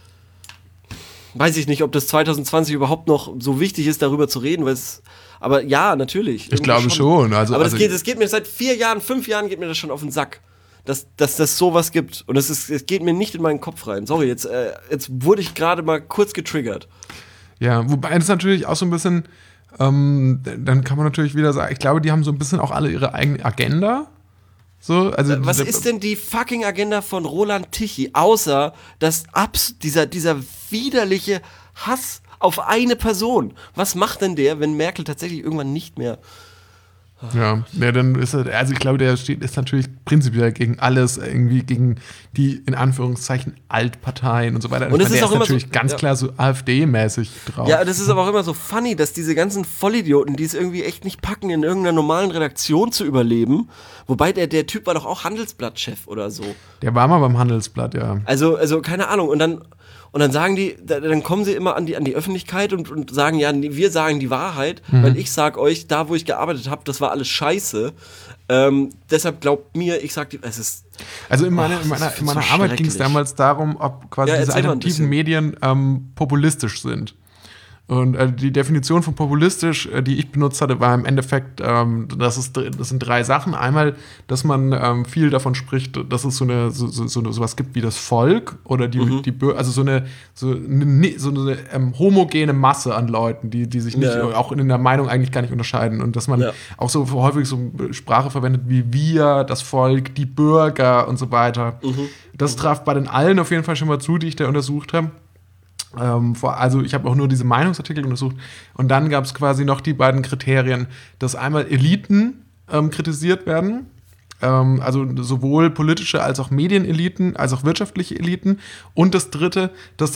weiß ich nicht, ob das 2020 überhaupt noch so wichtig ist, darüber zu reden, aber ja, natürlich. Ich glaube schon. Aber das geht mir seit 4 Jahren, 5 Jahren geht mir das schon auf den Sack. Dass das sowas gibt. Und es geht mir nicht in meinen Kopf rein. Sorry, jetzt wurde ich gerade mal kurz getriggert. Ja, wobei das natürlich auch so ein bisschen, dann kann man natürlich wieder sagen, ich glaube, die haben so ein bisschen auch alle ihre eigene Agenda. So, also was ist denn die fucking Agenda von Roland Tichy, außer dieser widerliche Hass auf eine Person? Was macht denn der, wenn Merkel tatsächlich irgendwann nicht mehr... Ja, dann ist er, also ich glaube, der ist natürlich prinzipiell gegen alles, irgendwie gegen die, in Anführungszeichen, Altparteien und so weiter. Und es ist auch immer natürlich so, ganz klar so AfD-mäßig drauf. Ja, das ist aber auch immer so funny, dass diese ganzen Vollidioten, die es irgendwie echt nicht packen, in irgendeiner normalen Redaktion zu überleben, wobei der Typ war doch auch Handelsblatt-Chef oder so. Der war mal beim Handelsblatt, ja. Also keine Ahnung, und dann sagen die, dann kommen sie immer an die Öffentlichkeit und sagen, ja, wir sagen die Wahrheit, weil ich sag euch, da wo ich gearbeitet habe, das war alles scheiße. Deshalb glaubt mir, ich sag, es ist... Also in meiner Arbeit ging es damals darum, ob quasi diese alternativen Medien populistisch sind. Und die Definition von populistisch, die ich benutzt hatte, war im Endeffekt, das sind 3 Sachen. Einmal, dass man viel davon spricht, dass es sowas gibt wie das Volk oder also so eine homogene Masse an Leuten, die sich nicht auch in der Meinung eigentlich gar nicht unterscheiden. Und dass man auch so häufig so Sprache verwendet wie wir, das Volk, die Bürger und so weiter. Das traf bei den allen auf jeden Fall schon mal zu, die ich da untersucht habe. Also ich habe auch nur diese Meinungsartikel untersucht und dann gab es quasi noch die beiden Kriterien, dass einmal Eliten kritisiert werden, also sowohl politische als auch Medieneliten, als auch wirtschaftliche Eliten, und das dritte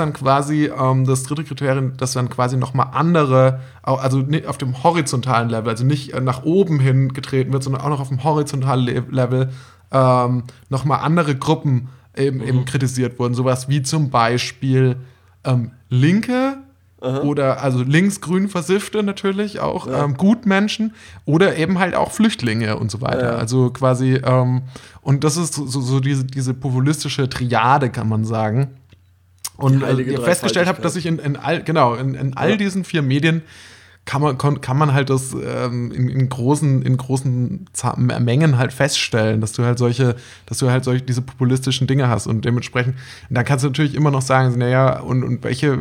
Kriterium, dass dann quasi nochmal andere, also auf dem horizontalen Level, also nicht nach oben hin getreten wird, sondern auch noch auf dem horizontalen Level nochmal andere Gruppen eben kritisiert wurden, sowas wie zum Beispiel Linke oder also linksgrün Versiffte natürlich auch, Gutmenschen oder eben halt auch Flüchtlinge und so weiter. Also quasi, und das ist so diese populistische Triade, kann man sagen. Und festgestellt habe, dass ich in all diesen 4 Medien kann man halt das in großen Mengen halt feststellen, dass du halt diese populistischen Dinge hast, und dementsprechend, da kannst du natürlich immer noch sagen, naja, und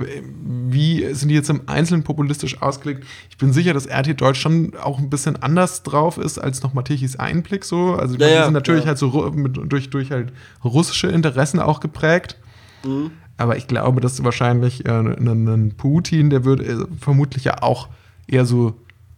wie sind die jetzt im Einzelnen populistisch ausgelegt? Ich bin sicher, dass RT Deutsch schon auch ein bisschen anders drauf ist als noch Tichys Einblick so. Also die sind natürlich halt so durch halt russische Interessen auch geprägt. Aber ich glaube, dass wahrscheinlich ein Putin, der würde vermutlich ja auch eher so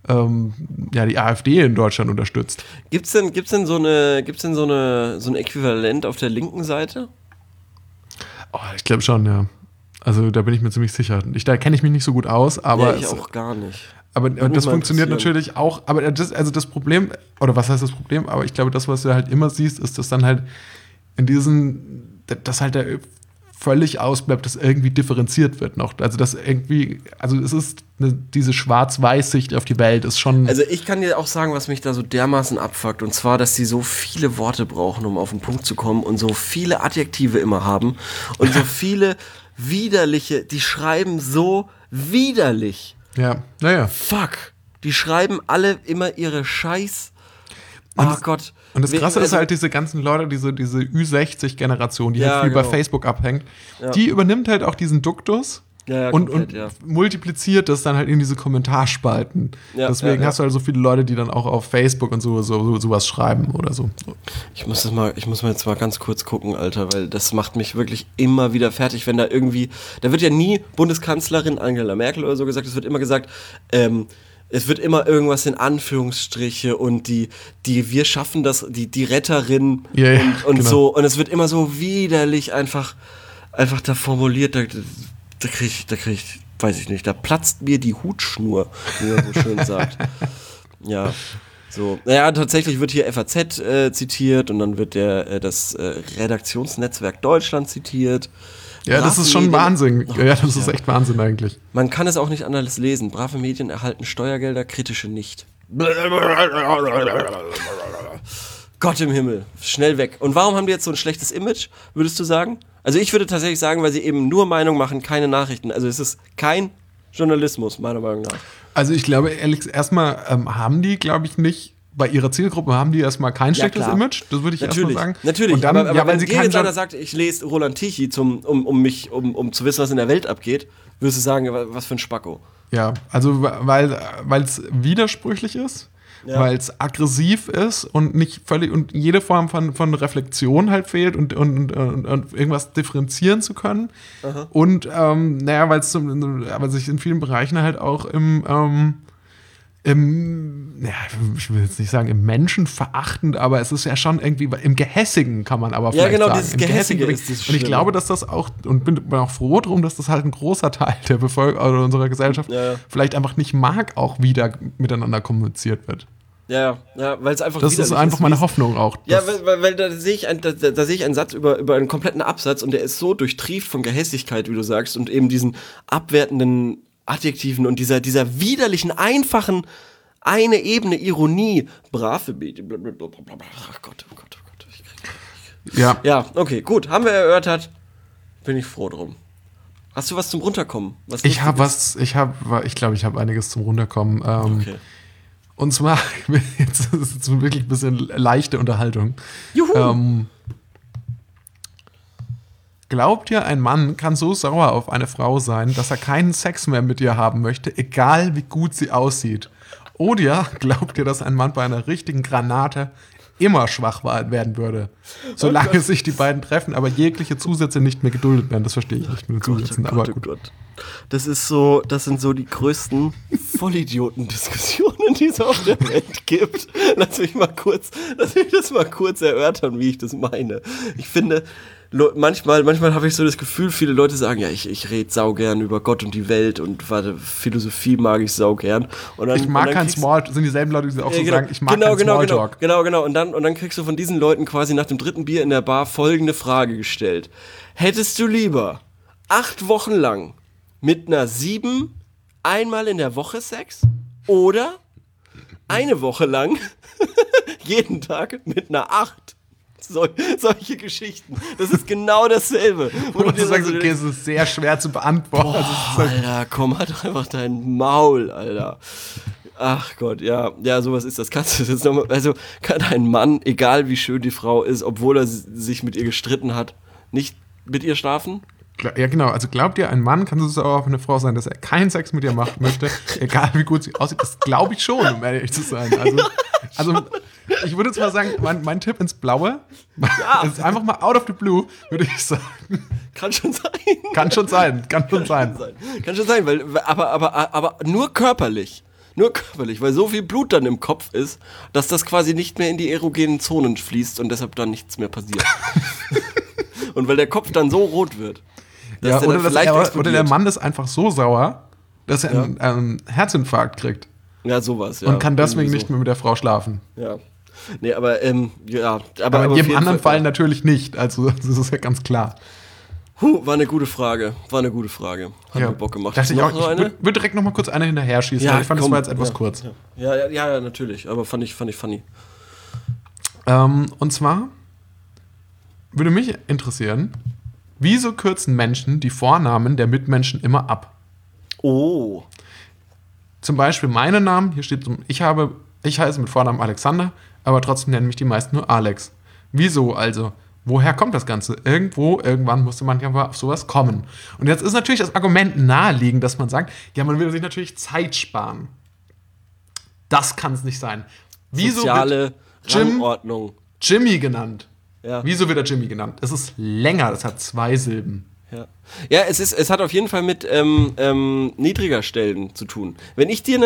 die AfD in Deutschland unterstützt. Gibt's denn so ein Äquivalent auf der linken Seite? Oh, ich glaube schon, ja. Also da bin ich mir ziemlich sicher. Da kenne ich mich nicht so gut aus, aber. Ja, ich auch gar nicht. Aber das funktioniert natürlich auch. Aber das Problem, oder was heißt das Problem? Aber ich glaube, das, was du halt immer siehst, ist, dass dann halt dass halt der völlig ausbleibt, dass irgendwie differenziert wird noch. Also das irgendwie, also es ist diese Schwarz-Weiß-Sicht auf die Welt ist schon. Also ich kann dir auch sagen, was mich da so dermaßen abfuckt, und zwar, dass sie so viele Worte brauchen, um auf den Punkt zu kommen, und so viele Adjektive immer haben und so viele widerliche, die schreiben so widerlich. Ja, naja. Fuck. Die schreiben alle immer ihre Scheiß. Oh Gott. Und das Krasse ist halt, diese ganzen Leute, diese Ü60-Generation, die halt viel bei Facebook abhängt, die übernimmt halt auch diesen Duktus und multipliziert das dann halt in diese Kommentarspalten. Deswegen hast du halt so viele Leute, die dann auch auf Facebook und sowas schreiben oder so. Ich muss mal jetzt mal ganz kurz gucken, Alter, weil das macht mich wirklich immer wieder fertig, wenn da wird ja nie Bundeskanzlerin Angela Merkel oder so gesagt, es wird immer gesagt, es wird immer irgendwas in Anführungsstriche und die wir schaffen das, die Retterin und genau. So. Und es wird immer so widerlich einfach da formuliert, da krieg ich, weiß ich nicht, da platzt mir die Hutschnur, wie man so schön sagt. Ja, so. Naja, tatsächlich wird hier FAZ zitiert und dann wird das Redaktionsnetzwerk Deutschland zitiert. Ja, das ist schon Wahnsinn. Ja, das ist echt Wahnsinn eigentlich. Man kann es auch nicht anders lesen. Brave Medien erhalten Steuergelder, kritische nicht. Gott im Himmel, schnell weg. Und warum haben die jetzt so ein schlechtes Image, würdest du sagen? Also ich würde tatsächlich sagen, weil sie eben nur Meinung machen, keine Nachrichten. Also es ist kein Journalismus, meiner Meinung nach. Also ich glaube, ehrlich, erstmal haben die, glaube ich, nicht, bei ihrer Zielgruppe haben die erstmal kein schlechtes Image, das würde ich erstmal sagen. Natürlich, und dann, aber wenn dir jetzt einer sagt, ich lese Roland Tichy, um zu wissen, was in der Welt abgeht, würdest du sagen, was für ein Spacko. Ja, also weil es widersprüchlich ist, weil es aggressiv ist und nicht völlig und jede Form von Reflexion halt fehlt und irgendwas differenzieren zu können. Aha. Und weil sich in vielen Bereichen halt auch ich will jetzt nicht sagen im Menschen verachtend, aber es ist ja schon irgendwie im Gehässigen, kann man aber vielleicht sagen. Ja, genau, dieses Gehässige ist das Und ich glaube, dass das auch, und bin auch froh drum, dass das halt ein großer Teil der Bevölkerung oder unserer Gesellschaft vielleicht einfach nicht mag, auch wieder miteinander kommuniziert wird. Ja, weil es einfach das ist einfach meine Hoffnung auch. Ja, weil da sehe ich einen Satz über einen kompletten Absatz und der ist so durchtrieft von Gehässigkeit, wie du sagst, und eben diesen abwertenden Adjektiven und dieser widerlichen, einfachen, eine Ebene Ironie, brave Medien, blablabla. Ach Gott, oh Gott. Ja, okay, gut, haben wir erörtert. Bin ich froh drum. Hast du was zum Runterkommen? Ich glaube, ich habe einiges zum Runterkommen. Okay. Und zwar, jetzt ist es wirklich ein bisschen leichte Unterhaltung. Juhu! Glaubt ihr, ein Mann kann so sauer auf eine Frau sein, dass er keinen Sex mehr mit ihr haben möchte, egal wie gut sie aussieht? Oder glaubt ihr, dass ein Mann bei einer richtigen Granate immer schwach werden würde? Solange sich die beiden treffen, aber jegliche Zusätze nicht mehr geduldet werden. Das verstehe ich nicht mit den Zusätzen, aber gut. Gott. Das sind so die größten Vollidioten-Diskussionen, die es auf der Welt gibt. Lass mich das mal kurz erörtern, wie ich das meine. Ich finde, manchmal habe ich so das Gefühl, viele Leute sagen, ja, ich rede saugern über Gott und die Welt und Philosophie mag ich saugern. Ich mag kein Smalltalk, sind dieselben Leute, die auch so sagen, ich mag kein Smalltalk. Genau. Und dann kriegst du von diesen Leuten quasi nach dem 3. Bier in der Bar folgende Frage gestellt. Hättest du lieber 8 Wochen lang mit einer 7 einmal in der Woche Sex oder eine Woche lang jeden Tag mit einer 8? Solche Geschichten. Das ist genau dasselbe. Und du sagst, okay, es ist sehr schwer zu beantworten. Boah, Alter, komm, halt doch einfach dein Maul, Alter. Ach Gott, ja, sowas ist das. Kannst du jetzt nochmal, also kann ein Mann, egal wie schön die Frau ist, obwohl er sich mit ihr gestritten hat, nicht mit ihr schlafen? Ja, genau. Also glaubt ihr, ein Mann kann so sauer auf eine Frau sein, dass er keinen Sex mit ihr machen möchte, egal wie gut sie aussieht? Das glaube ich schon, um ehrlich zu sein. Also ich würde jetzt mal sagen, mein Tipp ins Blaue ist einfach mal out of the blue, würde ich sagen. Kann schon sein. Kann schon sein, weil, aber nur körperlich. Weil so viel Blut dann im Kopf ist, dass das quasi nicht mehr in die erogenen Zonen fließt und deshalb dann nichts mehr passiert. Und weil der Kopf dann so rot wird. Ja, der dann vielleicht oder explodiert. der Mann ist einfach so sauer, dass er einen Herzinfarkt kriegt. Ja, sowas, ja. Und kann deswegen Irgendwie nicht mehr mit der Frau schlafen. Ja. Nee, aber, ja. Aber in auf jedem jeden anderen Fall ja. natürlich nicht. Also, das ist ja ganz klar. War eine gute Frage. Hat mir Bock gemacht. Dachte ich Noch auch, so ich eine? würde direkt noch mal kurz eine hinterher schießen. Ja, Ich fand, das komm, war jetzt etwas ja, kurz. Ja, natürlich. Aber fand ich funny. Und zwar würde mich interessieren, wieso kürzen Menschen die Vornamen der Mitmenschen immer ab? Oh. Zum Beispiel meinen Namen, hier steht, ich heiße mit Vornamen Alexander, aber trotzdem nennen mich die meisten nur Alex. Wieso also? Woher kommt das Ganze? Irgendwann musste man ja mal auf sowas kommen. Und jetzt ist natürlich das Argument naheliegend, dass man sagt, ja, man will sich natürlich Zeit sparen. Das kann es nicht sein. Wieso Soziale wird Jim Rangordnung. Jimmy genannt? Ja. Wieso wird er Jimmy genannt? Es ist länger, das hat 2 Silben. Ja, es hat auf jeden Fall mit niedriger Stellen zu tun. Wenn ich dir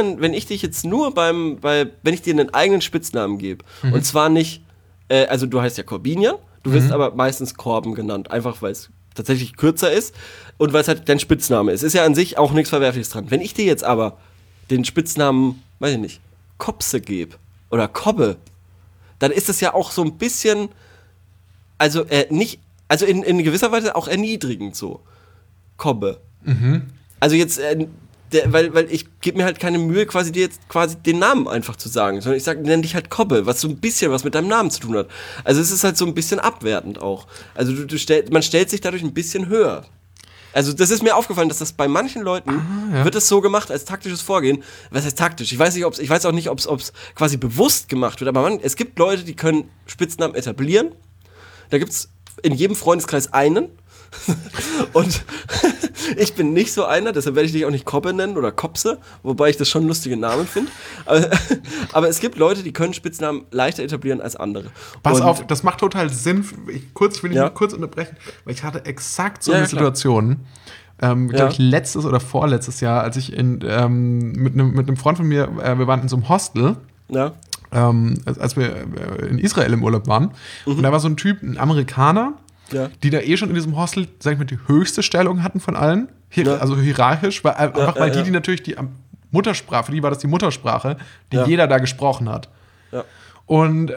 einen eigenen Spitznamen gebe, und zwar nicht, also du heißt ja Corbinian, du wirst aber meistens Corben genannt, einfach weil es tatsächlich kürzer ist und weil es halt dein Spitzname ist. Ist ja an sich auch nichts Verwerfliches dran. Wenn ich dir jetzt aber den Spitznamen, weiß ich nicht, Kopse gebe oder Kobbe, dann ist es ja auch so ein bisschen, also in gewisser Weise auch erniedrigend so. Kobbe. Also jetzt, weil ich gebe mir halt keine Mühe, dir jetzt den Namen einfach zu sagen, sondern ich nenne dich halt Kobbe, was so ein bisschen was mit deinem Namen zu tun hat. Also es ist halt so ein bisschen abwertend auch. Also man stellt sich dadurch ein bisschen höher. Also das ist mir aufgefallen, dass das bei manchen Leuten wird es so gemacht als taktisches Vorgehen. Was heißt taktisch? Ich weiß auch nicht, ob es quasi bewusst gemacht wird, aber es gibt Leute, die können Spitznamen etablieren. Da gibt es in jedem Freundeskreis einen. Und ich bin nicht so einer, deshalb werde ich dich auch nicht Kobbe nennen oder Kopse, wobei ich das schon lustige Namen finde. Aber es gibt Leute, die können Spitznamen leichter etablieren als andere. Pass auf, das macht total Sinn. Ich will nur kurz unterbrechen, weil ich hatte exakt so eine Situation, glaube ich, letztes oder vorletztes Jahr, als ich mit einem Freund von mir, wir waren in so einem Hostel. Ja. Als wir in Israel im Urlaub waren. Und da war so ein Typ, ein Amerikaner, die da schon in diesem Hostel, sag ich mal, die höchste Stellung hatten von allen. Also hierarchisch, weil die natürlich die Muttersprache, für die war das die Muttersprache, die jeder da gesprochen hat. Ja. Und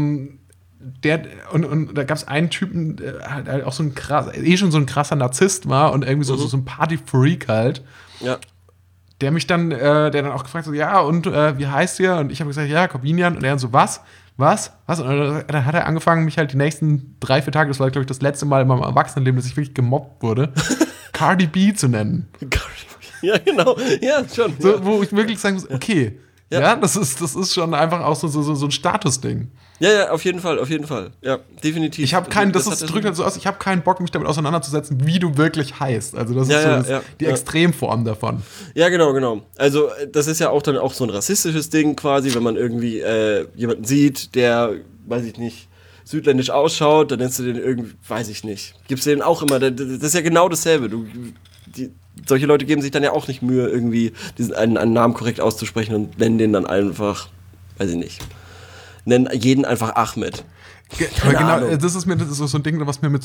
da gab es einen Typen, der halt auch so ein schon so ein krasser Narzisst war und irgendwie so ein Party-Freak halt. Ja. Der mich dann, der dann auch gefragt hat, ja, und wie heißt ihr? Und ich habe gesagt, ja, Corbinian. Und er dann so, was? Und dann hat er angefangen, mich halt die nächsten 3-4 Tage, das war, glaube ich, das letzte Mal in meinem Erwachsenenleben, dass ich wirklich gemobbt wurde, Cardi B zu nennen. Ja, genau. Ja, schon. So, ja. Wo ich wirklich sagen muss, okay, das ist schon einfach auch so ein Statusding. Ja, auf jeden Fall. Ja, definitiv. Ich habe drückt halt so aus, ich habe keinen Bock, mich damit auseinanderzusetzen, wie du wirklich heißt. Also das ist die Extremform davon. Ja, genau. Also das ist ja auch dann auch so ein rassistisches Ding quasi, wenn man irgendwie jemanden sieht, der, weiß ich nicht, südländisch ausschaut, dann nennst du den irgendwie, weiß ich nicht. Gibst du den auch immer, das ist ja genau dasselbe. Solche Leute geben sich dann ja auch nicht Mühe, irgendwie einen Namen korrekt auszusprechen und nennen den dann einfach, weiß ich nicht. Nennen jeden einfach Ahmed. Aber genau, das ist so ein Ding, was mir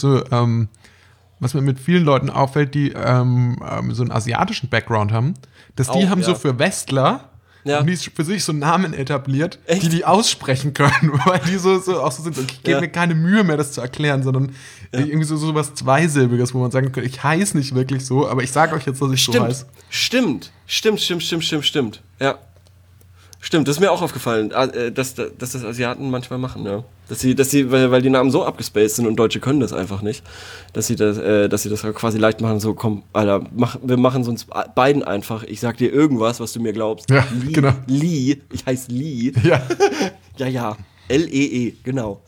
mit vielen Leuten auffällt, die so einen asiatischen Background haben, dass die haben so für Westler die für sich so Namen etabliert, die aussprechen können, weil die so auch so sind. Ich gebe mir keine Mühe mehr, das zu erklären, sondern irgendwie so was Zweisilbiges, wo man sagen könnte, ich heiße nicht wirklich so, aber ich sage euch jetzt, dass ich so heiße. Stimmt. Ja. Stimmt, das ist mir auch aufgefallen, dass das Asiaten manchmal machen, ja. Dass sie, weil die Namen so abgespaced sind und Deutsche können das einfach nicht, dass sie das quasi leicht machen, so, komm, Alter, wir machen es uns beiden einfach, ich sag dir irgendwas, was du mir glaubst. Ja, genau. Lee, ich heiße Lee. Ja. Ja, L-E-E, genau.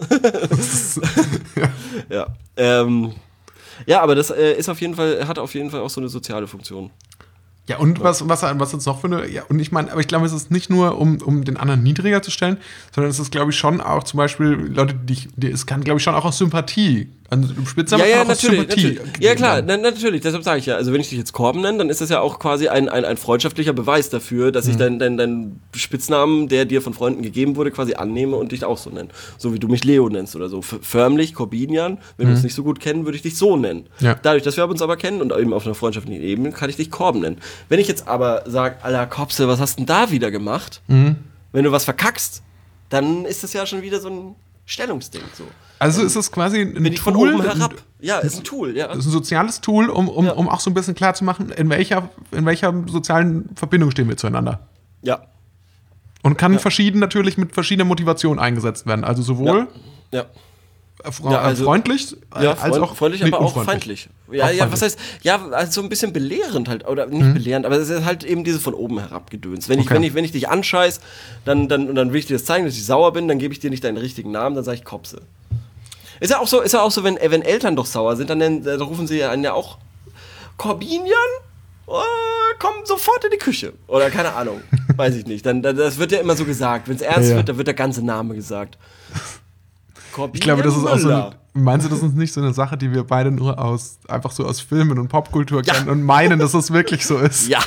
Ja. Aber das hat auf jeden Fall auch so eine soziale Funktion. Ja, und was jetzt noch für eine, und ich meine, aber ich glaube, es ist nicht nur, um den anderen niedriger zu stellen, sondern es ist, glaube ich, schon auch zum Beispiel Leute, es kann, glaube ich, schon auch aus Sympathie Ein Spitzname Ja, kann auch aus natürlich. Sympathie Ja, klar, geben. natürlich. Deshalb sage ich ja. Also, wenn ich dich jetzt Korben nenne, dann ist das ja auch quasi ein freundschaftlicher Beweis dafür, dass ich deinen Spitznamen, der dir von Freunden gegeben wurde, quasi annehme und dich auch so nenne. So wie du mich Leo nennst oder so. Förmlich, Corbinian. Wenn wir uns nicht so gut kennen, würde ich dich so nennen. Ja. Dadurch, dass wir uns aber kennen und eben auf einer freundschaftlichen Ebene, kann ich dich Korben nennen. Wenn ich jetzt aber sage, Alter, Kopse, was hast denn da wieder gemacht? Wenn du was verkackst, dann ist das ja schon wieder so ein Stellungsding. So. Also ist es quasi ein Bin ich von Tool, oben herab. Ja, ist ein Tool, ja. ist ein soziales Tool, um auch so ein bisschen klar zu machen, in welcher sozialen Verbindung stehen wir zueinander. Ja. Und kann natürlich mit verschiedener Motivation eingesetzt werden. Also sowohl Ja. freundlich als auch freundlich, aber auch feindlich. Ja, auch ja, was heißt, ja, also so ein bisschen belehrend halt, oder nicht belehrend, aber es ist halt eben diese von oben herab Gedöns. Wenn ich dich anscheiß, dann will ich dir das zeigen, dass ich sauer bin, dann gebe ich dir nicht deinen richtigen Namen, dann sage ich Kopse. Ist ja auch so, wenn Eltern doch sauer sind, dann rufen sie einen ja auch Corbinian? Komm sofort in die Küche. Oder keine Ahnung, weiß ich nicht. Das wird ja immer so gesagt. Wenn es ernst wird, dann wird der ganze Name gesagt. Ich glaube, das ist auch so. Meinst du, das ist nicht so eine Sache, die wir beide nur einfach so aus Filmen und Popkultur kennen und meinen, dass es wirklich so ist? Ja.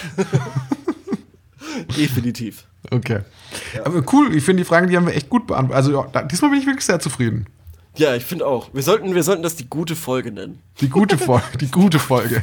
Definitiv. Okay. Ja. Aber cool, ich finde die Fragen, die haben wir echt gut beantwortet. Also diesmal bin ich wirklich sehr zufrieden. Ja, ich finde auch. Wir sollten das die gute Folge nennen. Die gute Folge.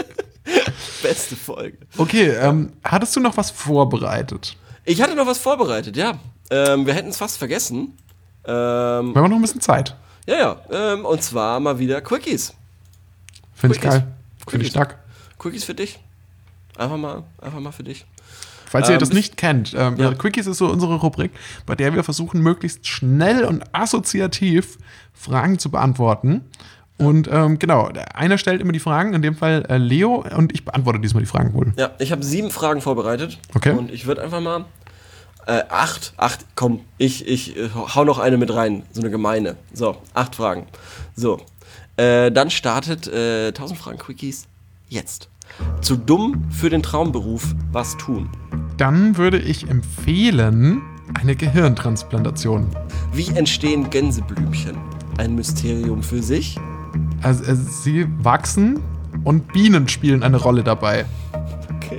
Beste Folge. Okay, hattest du noch was vorbereitet? Ich hatte noch was vorbereitet, ja. Wir hätten es fast vergessen. Wir haben noch ein bisschen Zeit. Ja. Und zwar mal wieder Quickies. Finde ich geil. Finde ich stark. Quickies für dich. Einfach mal für dich. Falls ihr das nicht kennt, Quickies ist so unsere Rubrik, bei der wir versuchen, möglichst schnell und assoziativ Fragen zu beantworten. Und genau, einer stellt immer die Fragen, in dem Fall Leo, und ich beantworte diesmal die Fragen wohl. Ja, ich habe 7 Fragen vorbereitet. Okay. Und ich würde einfach mal 8, komm, ich hau noch eine mit rein, so eine gemeine. So, 8 Fragen. So, dann startet 1000 Fragen Quickies jetzt. Zu dumm für den Traumberuf, was tun? Dann würde ich empfehlen, eine Gehirntransplantation. Wie entstehen Gänseblümchen? Ein Mysterium für sich? Also sie wachsen und Bienen spielen eine Rolle dabei. Okay.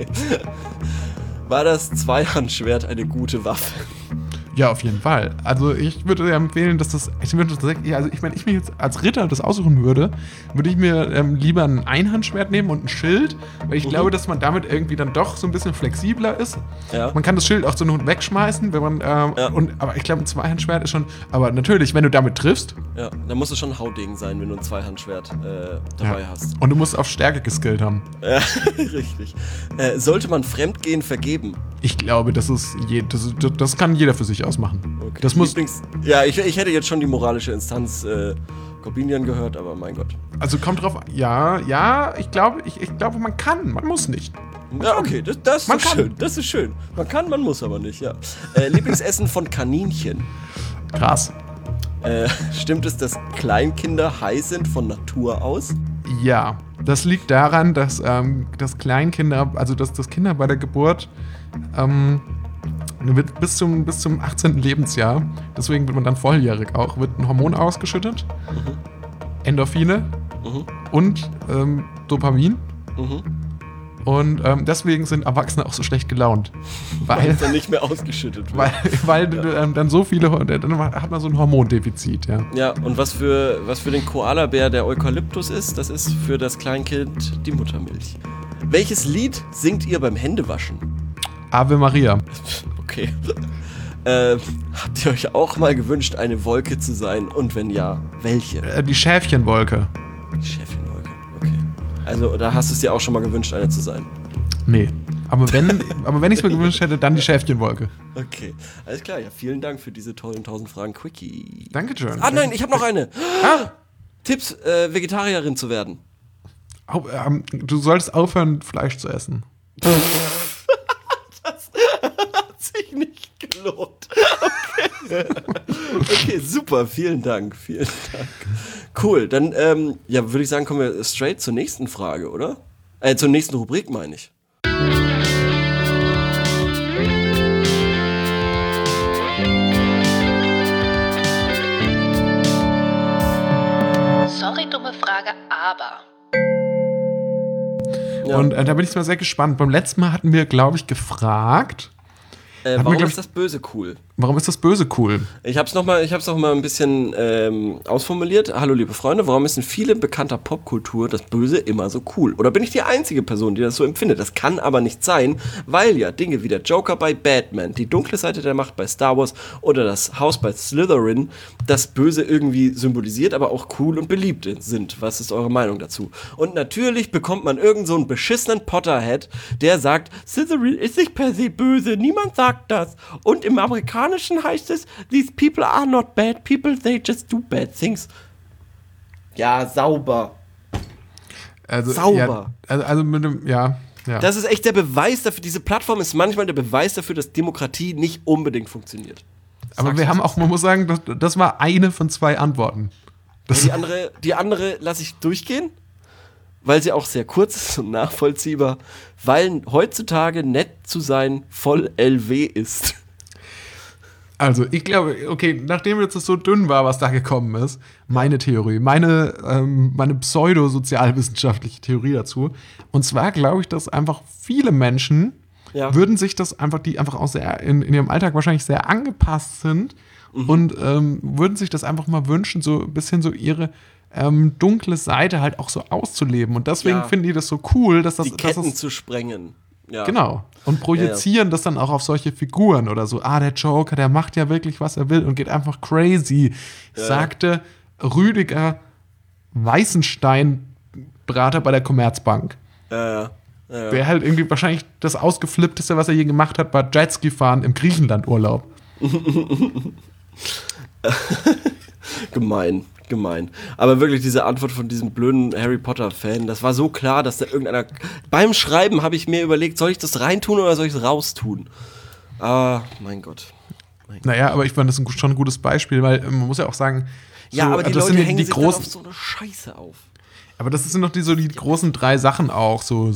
War das Zweihandschwert eine gute Waffe? Ja, auf jeden Fall. Also ich würde empfehlen, dass das, ich meine, ich mir jetzt als Ritter das aussuchen würde ich mir lieber ein Einhandschwert nehmen und ein Schild, weil ich glaube, dass man damit irgendwie dann doch so ein bisschen flexibler ist. Ja. Man kann das Schild auch so nur wegschmeißen, wenn man, aber ich glaube, ein Zweihandschwert ist schon, aber natürlich, wenn du damit triffst. Ja, dann muss es schon ein Haudegen sein, wenn du ein Zweihandschwert dabei hast. Und du musst auf Stärke geskillt haben. Ja, richtig. Sollte man Fremdgehen vergeben? Ich glaube, das kann jeder für sich ausmachen. Okay. Das muss. Ja, ich hätte jetzt schon die moralische Instanz Corbinian gehört, aber mein Gott. Also kommt drauf. Ja, ich glaube, man kann, man muss nicht. Ja, okay, das ist schön. Das ist schön. Man kann, man muss aber nicht, ja. Lieblingsessen von Kaninchen. Krass. Stimmt es, dass Kleinkinder high sind von Natur aus? Ja, das liegt daran, dass Kleinkinder, also dass Kinder bei der Geburt wird bis zum 18. Lebensjahr, deswegen wird man dann volljährig auch, wird ein Hormon ausgeschüttet, Endorphine und Dopamin. Und deswegen sind Erwachsene auch so schlecht gelaunt. Weil es dann nicht mehr ausgeschüttet wird. Weil dann so viele, dann hat man so ein Hormondefizit, ja. Ja, und was für den Koalabär der Eukalyptus ist, das ist für das Kleinkind die Muttermilch. Welches Lied singt ihr beim Händewaschen? Ave Maria. Okay. Habt ihr euch auch mal gewünscht, eine Wolke zu sein? Und wenn ja, welche? Die Schäfchenwolke. Die Schäfchenwolke, okay. Also, da hast du es dir auch schon mal gewünscht, eine zu sein? Nee. Aber wenn ich es mir gewünscht hätte, dann die Schäfchenwolke. Okay, alles klar. Ja, vielen Dank für diese tollen 1000 Fragen Quickie. Danke, John. Ah, nein, ich habe noch eine. Tipps, Vegetarierin zu werden. Du solltest aufhören, Fleisch zu essen. Das hat sich nicht gelohnt. Okay, super. Vielen Dank. Cool, dann würde ich sagen, kommen wir straight zur nächsten Frage, oder? Zur nächsten Rubrik, meine ich. Sorry, dumme Frage, aber. Ja. Und da bin ich mal sehr gespannt. Beim letzten Mal hatten wir, glaube ich, gefragt. Warum ist das Böse cool? Warum ist das Böse cool? Ich hab's noch mal ein bisschen ausformuliert. Hallo liebe Freunde, warum ist in vielen bekannter Popkultur das Böse immer so cool? Oder bin ich die einzige Person, die das so empfindet? Das kann aber nicht sein, weil ja Dinge wie der Joker bei Batman, die dunkle Seite der Macht bei Star Wars oder das Haus bei Slytherin das Böse irgendwie symbolisiert, aber auch cool und beliebt sind. Was ist eure Meinung dazu? Und natürlich bekommt man irgend so einen beschissenen Potterhead, der sagt, Slytherin ist nicht per se böse, niemand sagt das. Und im Amerikanischen heißt es, these people are not bad people, they just do bad things. Ja, sauber. Also, sauber. Ja, also mit dem, ja. Das ist echt der Beweis dafür, diese Plattform ist manchmal der Beweis dafür, dass Demokratie nicht unbedingt funktioniert. Aber wir haben auch, man muss sagen, das war eine von 2 Antworten. Ja, die andere lasse ich durchgehen, weil sie auch sehr kurz ist und nachvollziehbar, weil heutzutage nett zu sein voll LW ist. Also, ich glaube, okay, nachdem jetzt so dünn war, was da gekommen ist, meine Theorie, meine pseudosozialwissenschaftliche Theorie dazu. Und zwar glaube ich, dass einfach viele Menschen würden sich das einfach, die einfach auch sehr in ihrem Alltag wahrscheinlich sehr angepasst sind und würden sich das einfach mal wünschen, so ein bisschen so ihre dunkle Seite halt auch so auszuleben. Und deswegen finden die das so cool, dass das die Ketten zu sprengen. Ja. Genau. Und projizieren das dann auch auf solche Figuren oder so. Der Joker, der macht ja wirklich, was er will und geht einfach crazy. Sagte Rüdiger Weißenstein-Berater bei der Commerzbank. Ja. Der halt irgendwie wahrscheinlich das Ausgeflippteste, was er je gemacht hat, war Jetski fahren im Griechenland-Urlaub. Gemein. Aber wirklich diese Antwort von diesem blöden Harry Potter-Fan, das war so klar, dass da irgendeiner... Beim Schreiben habe ich mir überlegt, soll ich das reintun oder soll ich es raustun? Mein Gott. Naja, aber ich fand das schon ein gutes Beispiel, weil man muss ja auch sagen... Ja, aber die Leute hängen sich dann auf so eine Scheiße auf. Aber das sind noch die großen 3 Sachen auch, so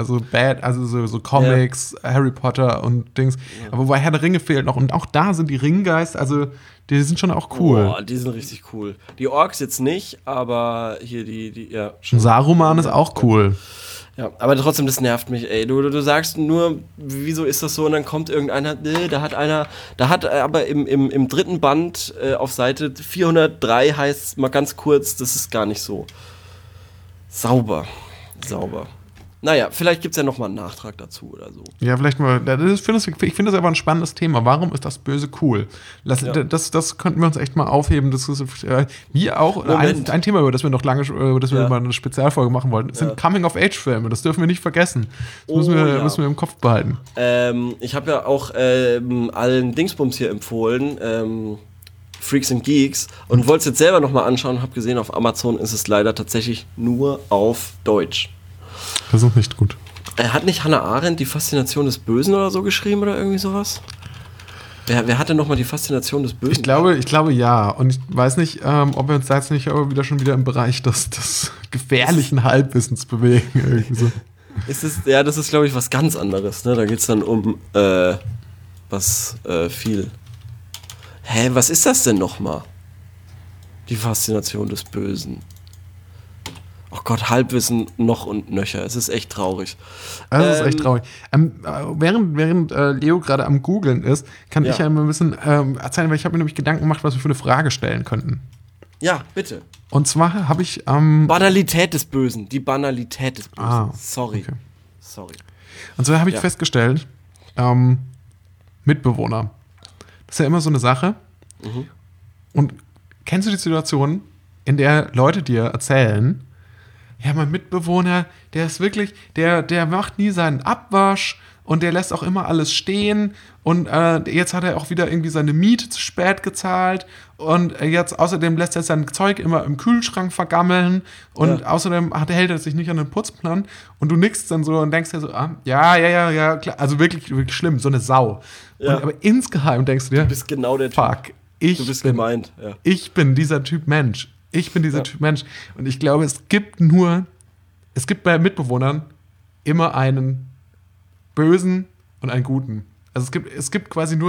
Comics, Harry Potter und Dings. Ja. Aber wobei Herr der Ringe fehlt noch. Und auch da sind die Ringgeister, also die sind schon auch cool. Boah, die sind richtig cool. Die Orks jetzt nicht, aber hier die Saruman ist auch cool. Ja, aber trotzdem, das nervt mich, ey. Du sagst nur, wieso ist das so? Und dann kommt irgendeiner, da hat aber im 3. Band auf Seite 403 heißt es mal ganz kurz, das ist gar nicht so. Sauber. Naja, vielleicht gibt es ja nochmal einen Nachtrag dazu oder so. Ja, vielleicht mal. Ich finde das aber ein spannendes Thema. Warum ist das Böse cool? Das könnten wir uns echt mal aufheben. Das ist wie auch ein Thema, über das wir noch lange, mal eine Spezialfolge machen wollten. Sind Coming-of-Age-Filme. Das dürfen wir nicht vergessen. Das müssen wir im Kopf behalten. Ich habe ja auch allen Dingsbums hier empfohlen. Freaks and Geeks und wollte es jetzt selber nochmal anschauen und habe gesehen, auf Amazon ist es leider tatsächlich nur auf Deutsch. Das ist nicht gut. Hat nicht Hannah Arendt die Faszination des Bösen oder so geschrieben oder irgendwie sowas? Wer hatte nochmal die Faszination des Bösen? Ich glaube ja. Und ich weiß nicht, ob wir uns da jetzt nicht aber schon wieder im Bereich des gefährlichen Halbwissens bewegen. Irgendwie so. Das ist, glaube ich, was ganz anderes. Ne? Da geht es dann um viel. Was ist das denn nochmal? Die Faszination des Bösen. Oh Gott, Halbwissen noch und nöcher. Es ist echt traurig. Das ist echt traurig. Während Leo gerade am Googlen ist, kann ich ja mal ein bisschen erzählen, weil ich habe mir nämlich Gedanken gemacht, was wir für eine Frage stellen könnten. Ja, bitte. Und zwar habe ich... Banalität des Bösen. Die Banalität des Bösen. Sorry. Okay. Sorry. Und zwar habe ich festgestellt, Mitbewohner. Das ist ja immer so eine Sache. Mhm. Und kennst du die Situation, in der Leute dir erzählen, ja, mein Mitbewohner, der ist wirklich, der macht nie seinen Abwasch und der lässt auch immer alles stehen und jetzt hat er auch wieder irgendwie seine Miete zu spät gezahlt und jetzt außerdem lässt er sein Zeug immer im Kühlschrank vergammeln und außerdem hält er sich nicht an den Putzplan und du nickst dann so und denkst dir so, ja, klar, also wirklich, wirklich schlimm, so eine Sau. Ja. Aber insgeheim denkst du dir, du bist genau der Typ. Du bist gemeint. Ja. Ich bin dieser Typ Mensch. Typ Mensch. Und ich glaube, es gibt bei Mitbewohnern immer einen Bösen und einen Guten. Also es gibt quasi nur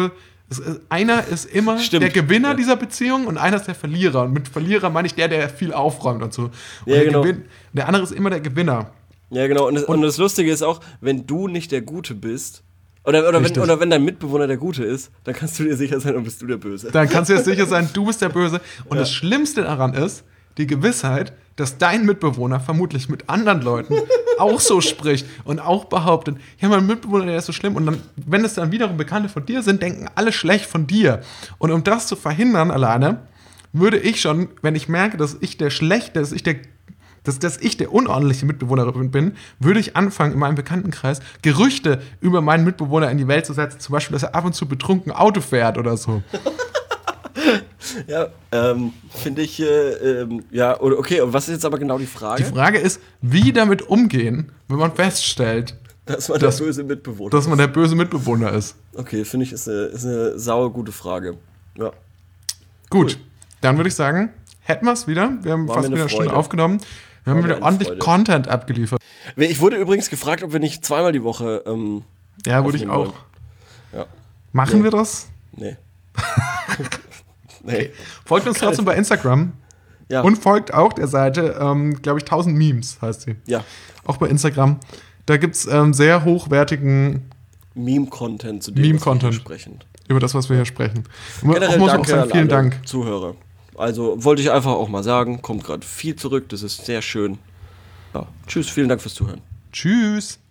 Einer ist immer der Gewinner dieser Beziehung und einer ist der Verlierer. Und mit Verlierer meine ich der viel aufräumt und so. Und der andere ist immer der Gewinner. Ja, genau. Und das Lustige ist auch, wenn du nicht der Gute bist, oder wenn dein Mitbewohner der Gute ist, dann kannst du dir sicher sein, dann bist du der Böse. Dann kannst du dir sicher sein, du bist der Böse. Und das Schlimmste daran ist, die Gewissheit, dass dein Mitbewohner vermutlich mit anderen Leuten auch so spricht und auch behauptet, ja, mein Mitbewohner, der ist so schlimm. Und dann, wenn es dann wiederum Bekannte von dir sind, denken alle schlecht von dir. Und um das zu verhindern alleine, würde ich schon, wenn ich merke, dass ich der unordentliche Mitbewohner bin, würde ich anfangen, in meinem Bekanntenkreis Gerüchte über meinen Mitbewohner in die Welt zu setzen. Zum Beispiel, dass er ab und zu betrunken Auto fährt oder so. Ja, finde ich, okay, und was ist jetzt aber genau die Frage? Die Frage ist, wie damit umgehen, wenn man feststellt, dass man der böse Mitbewohner ist. Okay, finde ich, ist eine sauer gute Frage. Ja. Gut, Dann würde ich sagen, hätten wir es wieder. Wir haben fast wieder eine Stunde aufgenommen. Wir haben wieder ordentlich Content abgeliefert. Ich wurde übrigens gefragt, ob wir nicht zweimal die Woche ja, würde ich auch. Ja. Machen wir das? Nee. Nee. Folgt uns trotzdem bei Instagram. Ja. Und folgt auch der Seite, glaube ich, 1000 Memes heißt sie. Ja. Auch bei Instagram. Da gibt es sehr hochwertigen Meme-Content, zu dem was wir sprechen. Über das, was wir hier sprechen. Generell muss danke auch sagen, vielen Dank. Zuhörer. Also wollte ich einfach auch mal sagen, kommt gerade viel zurück, das ist sehr schön. Ja. Tschüss, vielen Dank fürs Zuhören. Tschüss.